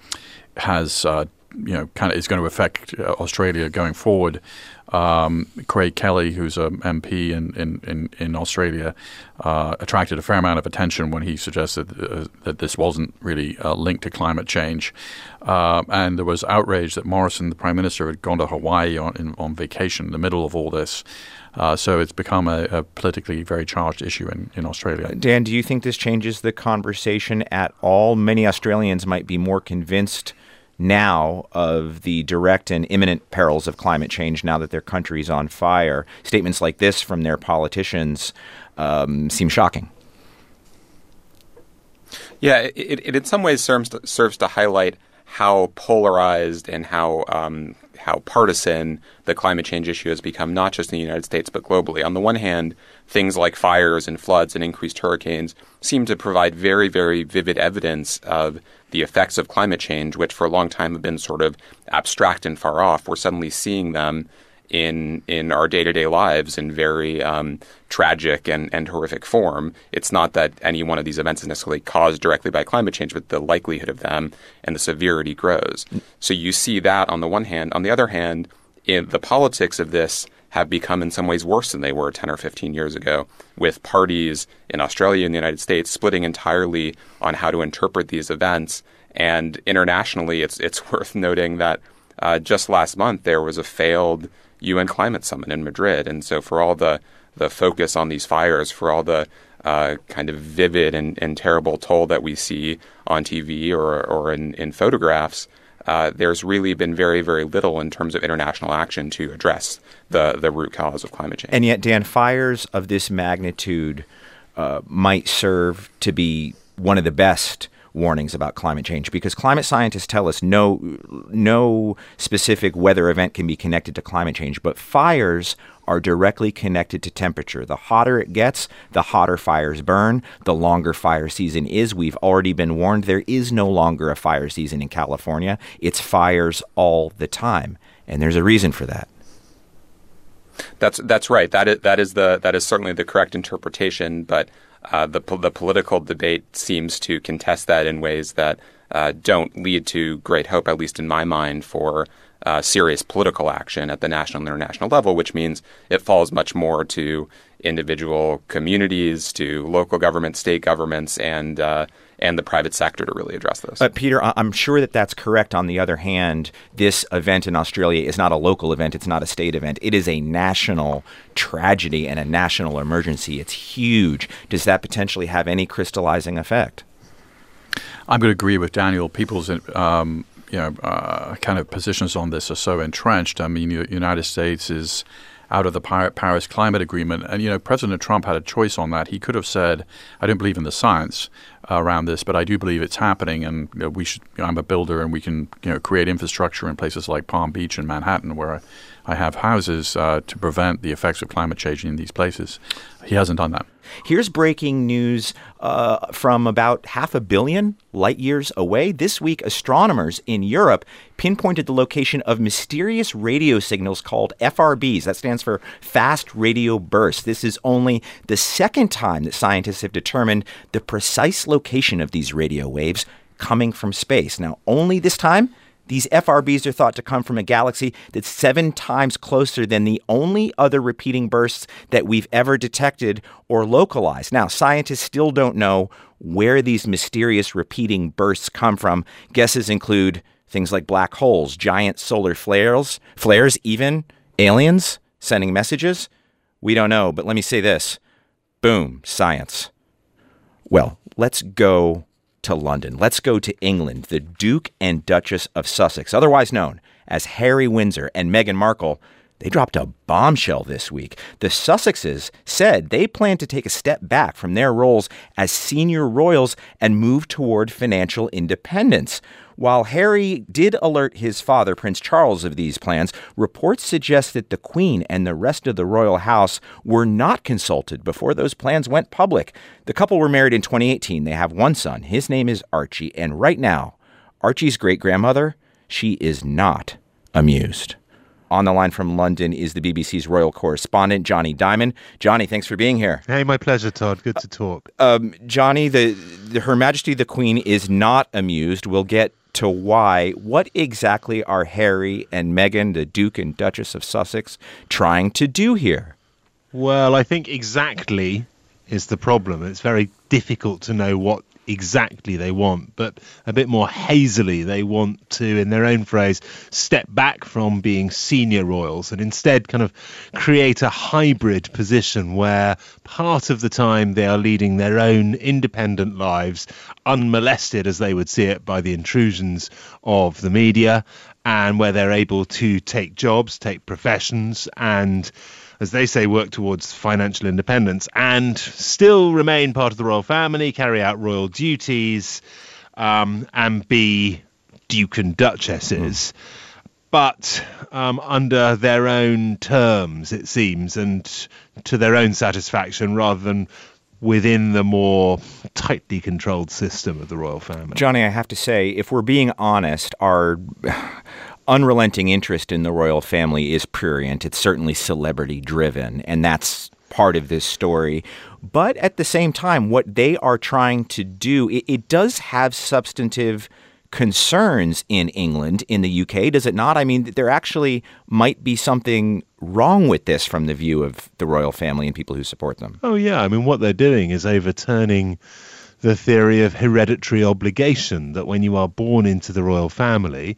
has uh, you know kind of is going to affect uh, Australia going forward. Um, Craig Kelly, who's an M P in, in, in, in Australia, uh, attracted a fair amount of attention when he suggested uh, that this wasn't really uh, linked to climate change. Uh, and there was outrage that Morrison, the Prime Minister, had gone to Hawaii on, in, on vacation in the middle of all this. Uh, so it's become a, a politically very charged issue in, in Australia. Dan, do you think this changes the conversation at all? Many Australians might be more convinced now of the direct and imminent perils of climate change now that their country's on fire. Statements like this from their politicians um, seem shocking. Yeah, it, it in some ways serves to, serves to highlight how polarized and how um, how partisan the climate change issue has become, not just in the United States, but globally. On the one hand, things like fires and floods and increased hurricanes seem to provide very, very vivid evidence of the effects of climate change, which for a long time have been sort of abstract and far off. We're suddenly seeing them in in our day-to-day lives in very um, tragic and, and horrific form. It's not that any one of these events is necessarily caused directly by climate change, but the likelihood of them and the severity grows. So you see that on the one hand. On the other hand, in the politics of this have become in some ways worse than they were ten or fifteen years ago, with parties in Australia and the United States splitting entirely on how to interpret these events. And internationally, it's it's worth noting that uh, just last month there was a failed U N climate summit in Madrid. And so for all the, the focus on these fires, for all the uh, kind of vivid and, and terrible toll that we see on T V or, or in, in photographs, uh, there's really been very, very little in terms of international action to address the, the root cause of climate change. And yet, Dan, fires of this magnitude uh, might serve to be one of the best warnings about climate change, because climate scientists tell us no no specific weather event can be connected to climate change, but fires are directly connected to temperature. The hotter it gets, the hotter fires burn, the longer fire season is. We've already been warned there is no longer a fire season in California. It's fires all the time, and there's a reason for that. That's that's right. That is that is the that is certainly the correct interpretation, but Uh, the the political debate seems to contest that in ways that uh, don't lead to great hope, at least in my mind, for uh, serious political action at the national and international level, which means it falls much more to individual communities, to local governments, state governments, and uh, and the private sector to really address this. But Peter, I'm sure that that's correct. On the other hand, this event in Australia is not a local event. It's not a state event. It is a national tragedy and a national emergency. It's huge. Does that potentially have any crystallizing effect? I'm going to agree with Daniel. People's um, you know uh, kind of positions on this are so entrenched. I mean, the United States is out of the Paris Climate Agreement. And, you know, President Trump had a choice on that. He could have said, I don't believe in the science uh, around this, but I do believe it's happening, and you know, we should. You know, I'm a builder, and we can, you know, create infrastructure in places like Palm Beach and Manhattan, where I, I have houses uh, to prevent the effects of climate change in these places. He hasn't done that. Here's breaking news uh, from about half a billion light years away. This week, astronomers in Europe pinpointed the location of mysterious radio signals called F R Bs. That stands for Fast Radio Bursts. This is only the second time that scientists have determined the precise location of these radio waves coming from space. Now, only this time, these F R Bs are thought to come from a galaxy that's seven times closer than the only other repeating bursts that we've ever detected or localized. Now, scientists still don't know where these mysterious repeating bursts come from. Guesses include things like black holes, giant solar flares, flares, even aliens sending messages. We don't know, but let me say this. Boom, science. Well, let's go to London. Let's go to England. The Duke and Duchess of Sussex, otherwise known as Harry Windsor and Meghan Markle, they dropped a bombshell this week. The Sussexes said they plan to take a step back from their roles as senior royals and move toward financial independence. While Harry did alert his father, Prince Charles, of these plans, reports suggest that the Queen and the rest of the royal house were not consulted before those plans went public. The couple were married in twenty eighteen. They have one son. His name is Archie. And right now, Archie's great-grandmother, she is not amused. On the line from London is the B B C's royal correspondent, Johnny Diamond. Johnny, thanks for being here. Hey, my pleasure, Todd. Good to talk. Um, Johnny, the, the Her Majesty the Queen is not amused. We'll get to why. What exactly are Harry and Meghan, the Duke and Duchess of Sussex, trying to do here? Well, I think exactly is the problem. It's very difficult to know what exactly they want, but a bit more hazily they want to, in their own phrase, step back from being senior royals and instead kind of create a hybrid position where part of the time they are leading their own independent lives, unmolested as they would see it by the intrusions of the media, and where they're able to take jobs, take professions, and, as they say, work towards financial independence and still remain part of the royal family, carry out royal duties, um, and be duke and duchesses, mm. but um, under their own terms, it seems, and to their own satisfaction, rather than within the more tightly controlled system of the royal family. Johnny, I have to say, if we're being honest, our unrelenting interest in the royal family is prurient. It's certainly celebrity-driven, and that's part of this story. But at the same time, what they are trying to do, it, it does have substantive concerns in England, in the U K, does it not? I mean, there actually might be something wrong with this from the view of the royal family and people who support them. Oh, yeah. I mean, what they're doing is overturning the theory of hereditary obligation, that when you are born into the royal family,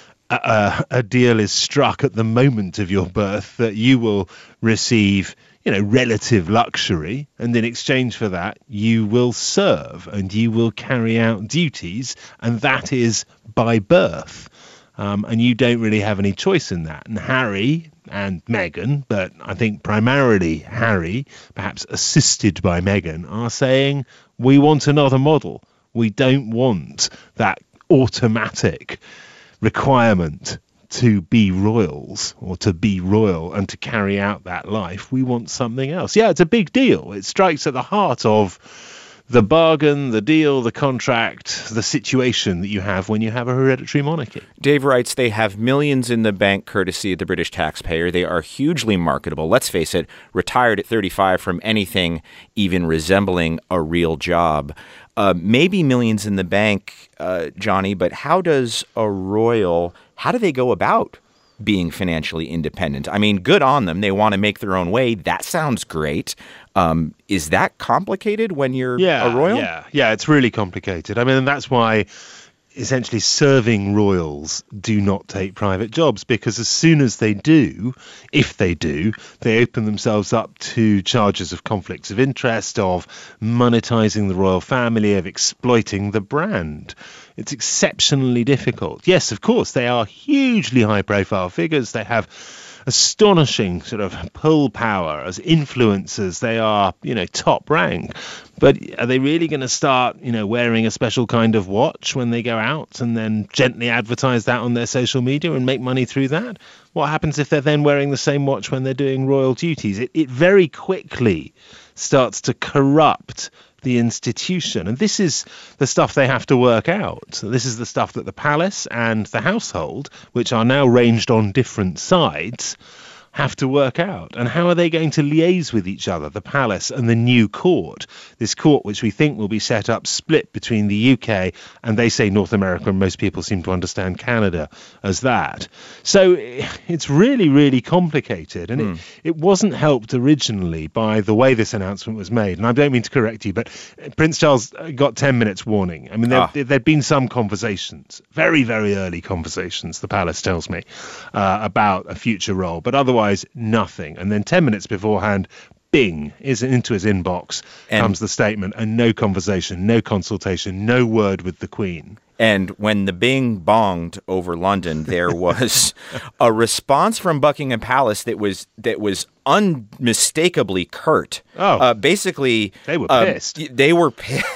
a, a deal is struck at the moment of your birth that you will receive, you know, relative luxury, and in exchange for that, you will serve and you will carry out duties, and that is by birth. Um, and you don't really have any choice in that. And Harry and Meghan, but I think primarily Harry, perhaps assisted by Meghan, are saying, we want another model. We don't want that automatic requirement to be royals or to be royal and to carry out that life. We want something else. Yeah, it's a big deal. It strikes at the heart of the bargain, the deal, the contract, the situation that you have when you have a hereditary monarchy. Dave writes, they have millions in the bank courtesy of the British taxpayer. They are hugely marketable. Let's face it, retired at thirty-five from anything even resembling a real job. Uh, maybe millions in the bank, uh, Johnny, but how does a royal, how do they go about being financially independent? I mean, good on them. They want to make their own way. That sounds great. Um, is that complicated when you're yeah, a royal? Yeah, yeah, it's really complicated. I mean, that's why essentially serving royals do not take private jobs, because as soon as they do, if they do, they open themselves up to charges of conflicts of interest, of monetizing the royal family, of exploiting the brand. It's exceptionally difficult. Yes, of course, they are hugely high-profile figures. They have astonishing sort of pull power as influencers. They are, you know, top rank. But are they really going to start, you know, wearing a special kind of watch when they go out and then gently advertise that on their social media and make money through that? What happens if they're then wearing the same watch when they're doing royal duties? It, it very quickly starts to corrupt the institution. And this is the stuff they have to work out. This is the stuff that the palace and the household, which are now ranged on different sides, have to work out. And how are they going to liaise with each other, the palace and the new court, this court which we think will be set up split between the U K and, they say, North America, and most people seem to understand Canada as that. So it's really, really complicated. And mm. it, it wasn't helped originally by the way this announcement was made. And I don't mean to correct you, but Prince Charles got ten minutes warning. I mean, there, ah. there'd been some conversations, very, very early conversations, the palace tells me, uh, about a future role. But otherwise, nothing. And then ten minutes beforehand, bing, is into his inbox and comes the statement, and no conversation, no consultation, no word with the Queen. And when the bing bonged over London, there was a response from Buckingham Palace that was that was unmistakably curt. Oh, uh, basically, they were um, pissed. They were.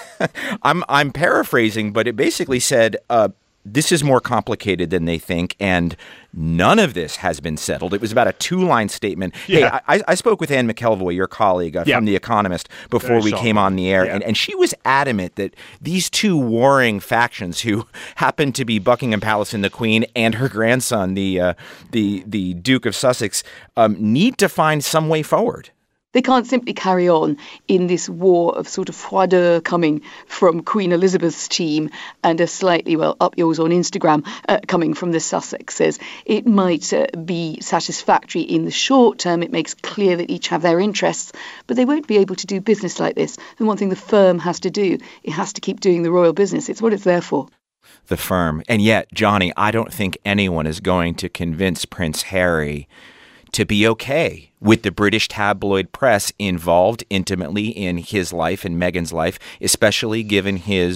I'm I'm paraphrasing, but it basically said, Uh, this is more complicated than they think, and none of this has been settled. It was about a two-line statement. Yeah. Hey, I, I spoke with Anne McElvoy, your colleague uh, yeah. from The Economist, before Very we shocking. came on the air, yeah. and, and she was adamant that these two warring factions, who happen to be Buckingham Palace and the Queen and her grandson, the uh, the the Duke of Sussex, um, need to find some way forward. They can't simply carry on in this war of sort of froideur coming from Queen Elizabeth's team and a slightly, well, up yours on Instagram uh, coming from the Sussexes. It might uh, be satisfactory in the short term. It makes clear that each have their interests, but they won't be able to do business like this. And one thing the firm has to do, it has to keep doing the royal business. It's what it's there for. The firm. And yet, Johnny, I don't think anyone is going to convince Prince Harry to be okay with the British tabloid press involved intimately in his life and Meghan's life, especially given his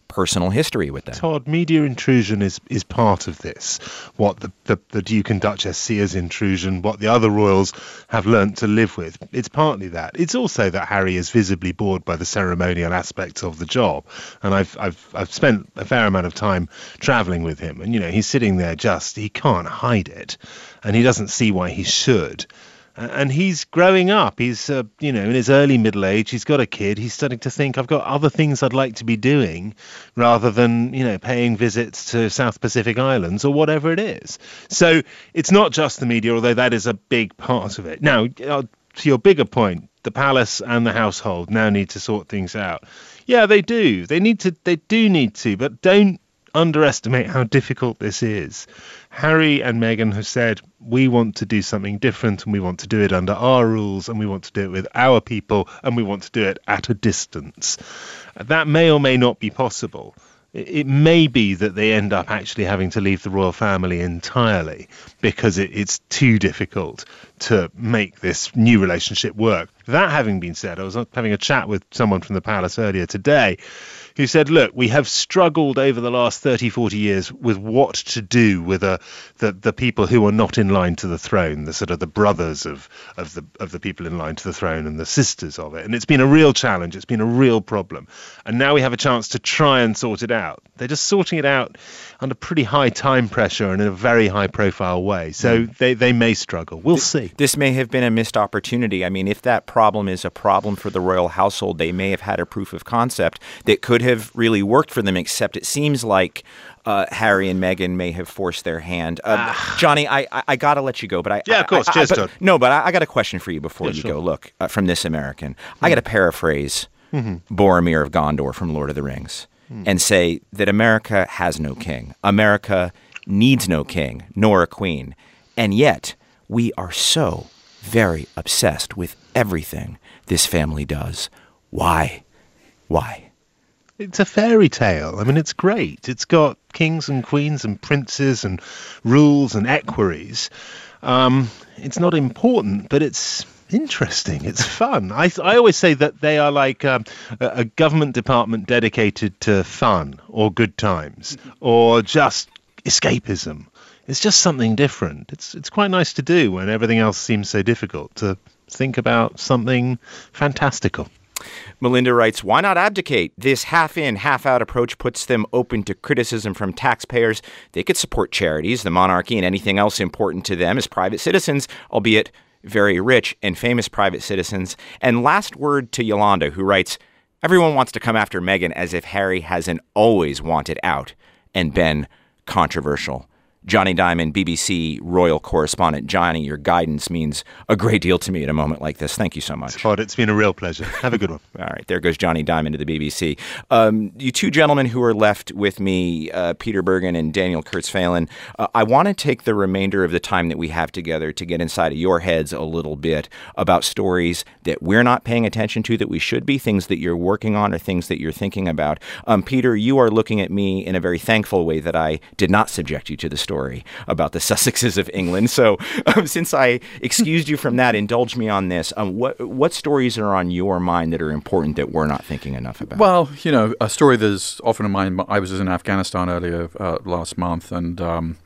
personal history with them. Todd, media intrusion is, is part of this. What the, the, the Duke and Duchess see as intrusion, what the other royals have learnt to live with. It's partly that. It's also that Harry is visibly bored by the ceremonial aspects of the job. And I've I've I've spent a fair amount of time travelling with him. And, you know, he's sitting there just, he can't hide it. And he doesn't see why he should. And he's growing up. He's, uh, you know, in his early middle age. He's got a kid. He's starting to think, I've got other things I'd like to be doing rather than, you know, paying visits to South Pacific Islands or whatever it is. So it's not just the media, although that is a big part of it. Now, uh, to your bigger point, the palace and the household now need to sort things out. Yeah, they do. They need to. They do need to. But don't underestimate how difficult this is. Harry and Meghan have said, we want to do something different and we want to do it under our rules and we want to do it with our people and we want to do it at a distance. That may or may not be possible. It may be that they end up actually having to leave the royal family entirely because it, it's too difficult to make this new relationship work. That having been said, I was having a chat with someone from the palace earlier today who said, look, we have struggled over the last thirty, forty years with what to do with a, the, the people who are not in line to the throne, the sort of the brothers of, of, the, of the people in line to the throne and the sisters of it. And it's been a real challenge. It's been a real problem. And now we have a chance to try and sort it out. They're just sorting it out under pretty high time pressure and in a very high profile way. So mm. they, they may struggle. We'll Th- see. This may have been a missed opportunity. I mean, if that problem is a problem for the royal household, they may have had a proof of concept that could have really worked for them, except it seems like uh, Harry and Meghan may have forced their hand. Uh, ah. Johnny, I, I, I got to let you go. but I Yeah, of course. I, I, Cheers, I, Todd. but, No, but I, I got a question for you before yeah, you sure. go. Look, uh, from This American, mm. I got to paraphrase mm-hmm. Boromir of Gondor from Lord of the Rings mm. and say that America has no king. America needs no king, nor a queen. And yet, we are so very obsessed with everything this family does. Why? Why? It's a fairy tale. I mean, it's great. It's got kings and queens and princes and rules and equerries. Um, it's not important, but it's interesting. It's fun. I I always say that they are like um, a, a government department dedicated to fun or good times or just escapism. It's just something different. It's it's quite nice to do when everything else seems so difficult, to think about something fantastical. Melinda writes, why not abdicate? This half-in, half-out approach puts them open to criticism from taxpayers. They could support charities, the monarchy, and anything else important to them as private citizens, albeit very rich and famous private citizens. And last word to Yolanda, who writes, everyone wants to come after Meghan as if Harry hasn't always wanted out and been controversial. Johnny Diamond, B B C royal correspondent. Johnny, your guidance means a great deal to me at a moment like this. Thank you so much. Todd, it's been a real pleasure. Have a good one. All right, there goes Johnny Diamond to the B B C. Um, you two gentlemen who are left with me, uh, Peter Bergen and Daniel Kurtzfehlen, uh, I want to take the remainder of the time that we have together to get inside of your heads a little bit about stories that we're not paying attention to that we should be, things that you're working on or things that you're thinking about. Um, Peter, you are looking at me in a very thankful way that I did not subject you to the story about the Sussexes of England. So um, since I excused you from that, indulge me on this. Um, what what stories are on your mind that are important that we're not thinking enough about? Well, you know, a story that's often in mind, I was in Afghanistan earlier uh, last month, and um,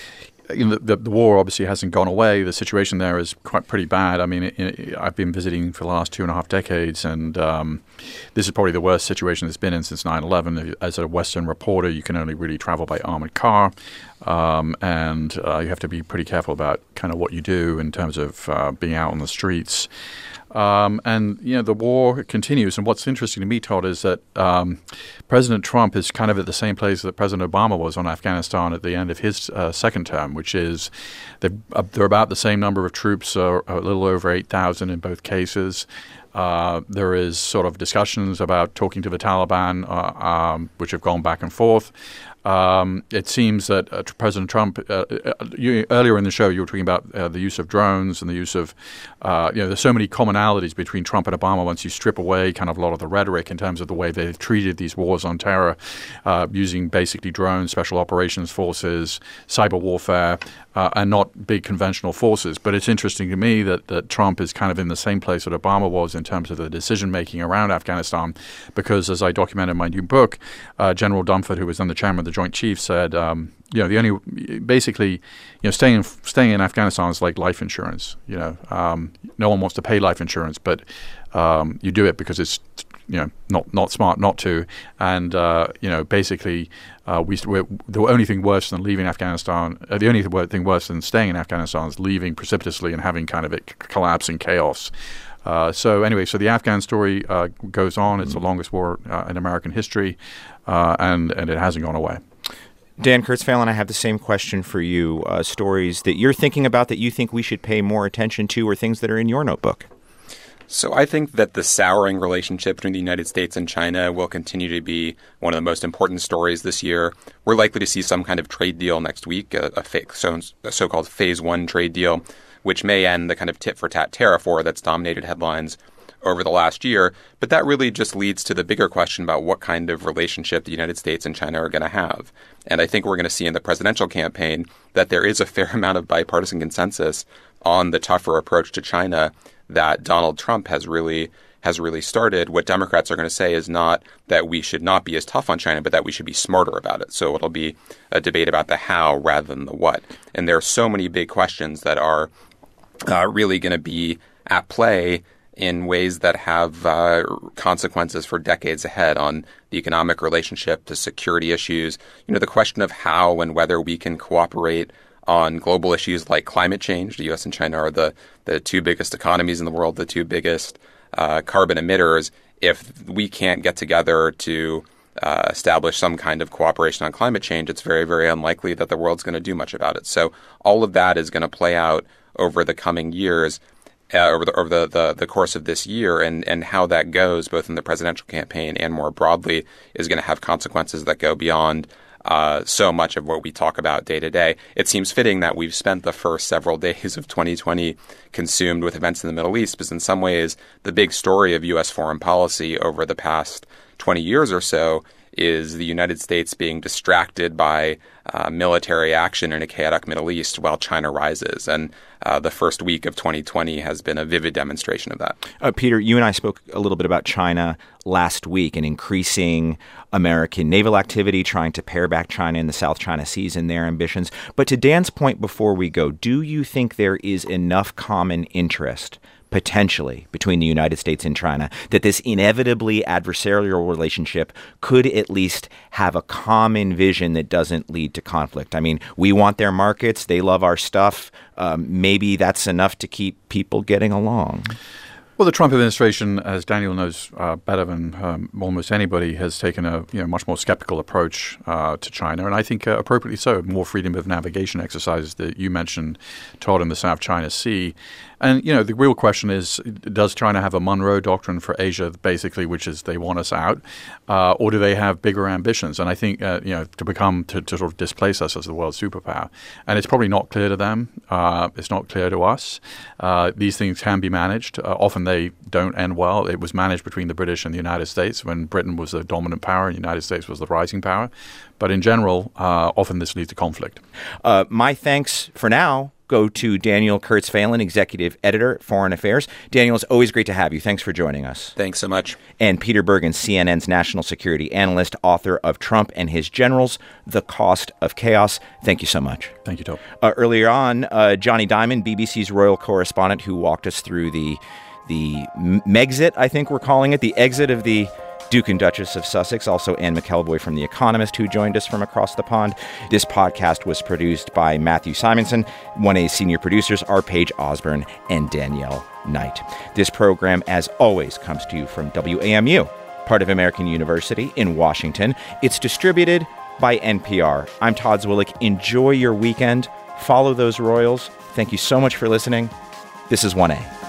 you know, the, the war obviously hasn't gone away. The situation there is quite pretty bad. I mean, it, it, I've been visiting for the last two and a half decades, and um, this is probably the worst situation it's been in since nine eleven. As a Western reporter, you can only really travel by armored car, um, and uh, you have to be pretty careful about kind of what you do in terms of uh, being out on the streets. Um, and, you know, the war continues. And what's interesting to me, Todd, is that um, President Trump is kind of at the same place that President Obama was on Afghanistan at the end of his uh, second term, which is they're, uh, they're about the same number of troops, uh, a little over eight thousand in both cases. Uh, there is sort of discussions about talking to the Taliban, uh, um, which have gone back and forth. Um, it seems that uh, President Trump, uh, uh, you, earlier in the show, you were talking about uh, the use of drones and the use of, uh, you know, there's so many commonalities between Trump and Obama once you strip away kind of a lot of the rhetoric in terms of the way they've treated these wars on terror, uh, using basically drones, special operations forces, cyber warfare, uh, and not big conventional forces. But it's interesting to me that, that Trump is kind of in the same place that Obama was in terms of the decision-making around Afghanistan, because as I documented in my new book, uh, General Dunford, who was then the chairman of the Joint Chiefs, said, um, you know, the only basically, you know, staying in, staying in Afghanistan is like life insurance. You know, um, no one wants to pay life insurance, but um, you do it because it's, you know, not not smart not to. And uh, you know, basically, uh, we we're, the only thing worse than leaving Afghanistan, uh, the only thing worse than staying in Afghanistan is leaving precipitously and having kind of it collapse in chaos. Uh, so anyway, so the Afghan story uh, goes on. It's the longest war uh, in American history, uh, and and it hasn't gone away. Dan Kurtzfehlen, I have the same question for you. Uh, stories that you're thinking about that you think we should pay more attention to, or things that are in your notebook? So I think that the souring relationship between the United States and China will continue to be one of the most important stories this year. We're likely to see some kind of trade deal next week, a, a, fa- so, a so-called phase one trade deal, which may end the kind of tit-for-tat tariff war that's dominated headlines over the last year. But that really just leads to the bigger question about what kind of relationship the United States and China are going to have. And I think we're going to see in the presidential campaign that there is a fair amount of bipartisan consensus on the tougher approach to China that Donald Trump has really has really started. What Democrats are going to say is not that we should not be as tough on China, but that we should be smarter about it. So it'll be a debate about the how rather than the what. And there are so many big questions that are uh, really going to be at play in ways that have uh, consequences for decades ahead on the economic relationship, the security issues, you know, the question of how and whether we can cooperate on global issues like climate change. The U S and China are the, the two biggest economies in the world, the two biggest uh, carbon emitters. If we can't get together to uh, establish some kind of cooperation on climate change, it's very, very unlikely that the world's going to do much about it. So all of that is going to play out over the coming years. Uh, over the over the, the, the course of this year, and, and how that goes, both in the presidential campaign and more broadly, is going to have consequences that go beyond uh, so much of what we talk about day to day. It seems fitting that we've spent the first several days of twenty twenty consumed with events in the Middle East, because in some ways, the big story of U S foreign policy over the past twenty years or so is the United States being distracted by uh, military action in a chaotic Middle East while China rises. And uh, the first week of twenty twenty has been a vivid demonstration of that. Uh, Peter, you and I spoke a little bit about China last week and increasing American naval activity, trying to pare back China in the South China Seas and their ambitions. But to Dan's point before we go, do you think there is enough common interest potentially between the United States and China that this inevitably adversarial relationship could at least have a common vision that doesn't lead to conflict? I mean, we want their markets. They love our stuff. Um, maybe that's enough to keep people getting along. Well, the Trump administration, as Daniel knows uh, better than um, almost anybody, has taken a you know much more skeptical approach uh, to China, and I think uh, appropriately so. More freedom of navigation exercises that you mentioned, Todd, in the South China Sea. And, you know, the real question is, does China have a Monroe Doctrine for Asia, basically, which is they want us out, uh, or do they have bigger ambitions? And I think, uh, you know, to become, to, to sort of displace us as the world superpower. And it's probably not clear to them. Uh, it's not clear to us. Uh, these things can be managed. Uh, often they don't end well. It was managed between the British and the United States when Britain was the dominant power and the United States was the rising power. But in general, uh, often this leads to conflict. Uh, my thanks for now go to Daniel Kurtzfehlen, Executive Editor at Foreign Affairs. Daniel, it's always great to have you. Thanks for joining us. Thanks so much. And Peter Bergen, C N N's national security analyst, author of Trump and His Generals, The Cost of Chaos. Thank you so much. Thank you, Tom. Uh, earlier on, uh, Johnny Diamond, B B C's royal correspondent, who walked us through the, the Megxit, I think we're calling it, the exit of the Duke and Duchess of Sussex, also Anne McElvoy from The Economist, who joined us from across the pond. This podcast was produced by Matthew Simonson. one A's senior producers are Paige Osborne and Danielle Knight. This program, as always, comes to you from W A M U, part of American University in Washington. It's distributed by N P R. I'm Todd Zwillich. Enjoy your weekend. Follow those Royals. Thank you so much for listening. This is one A.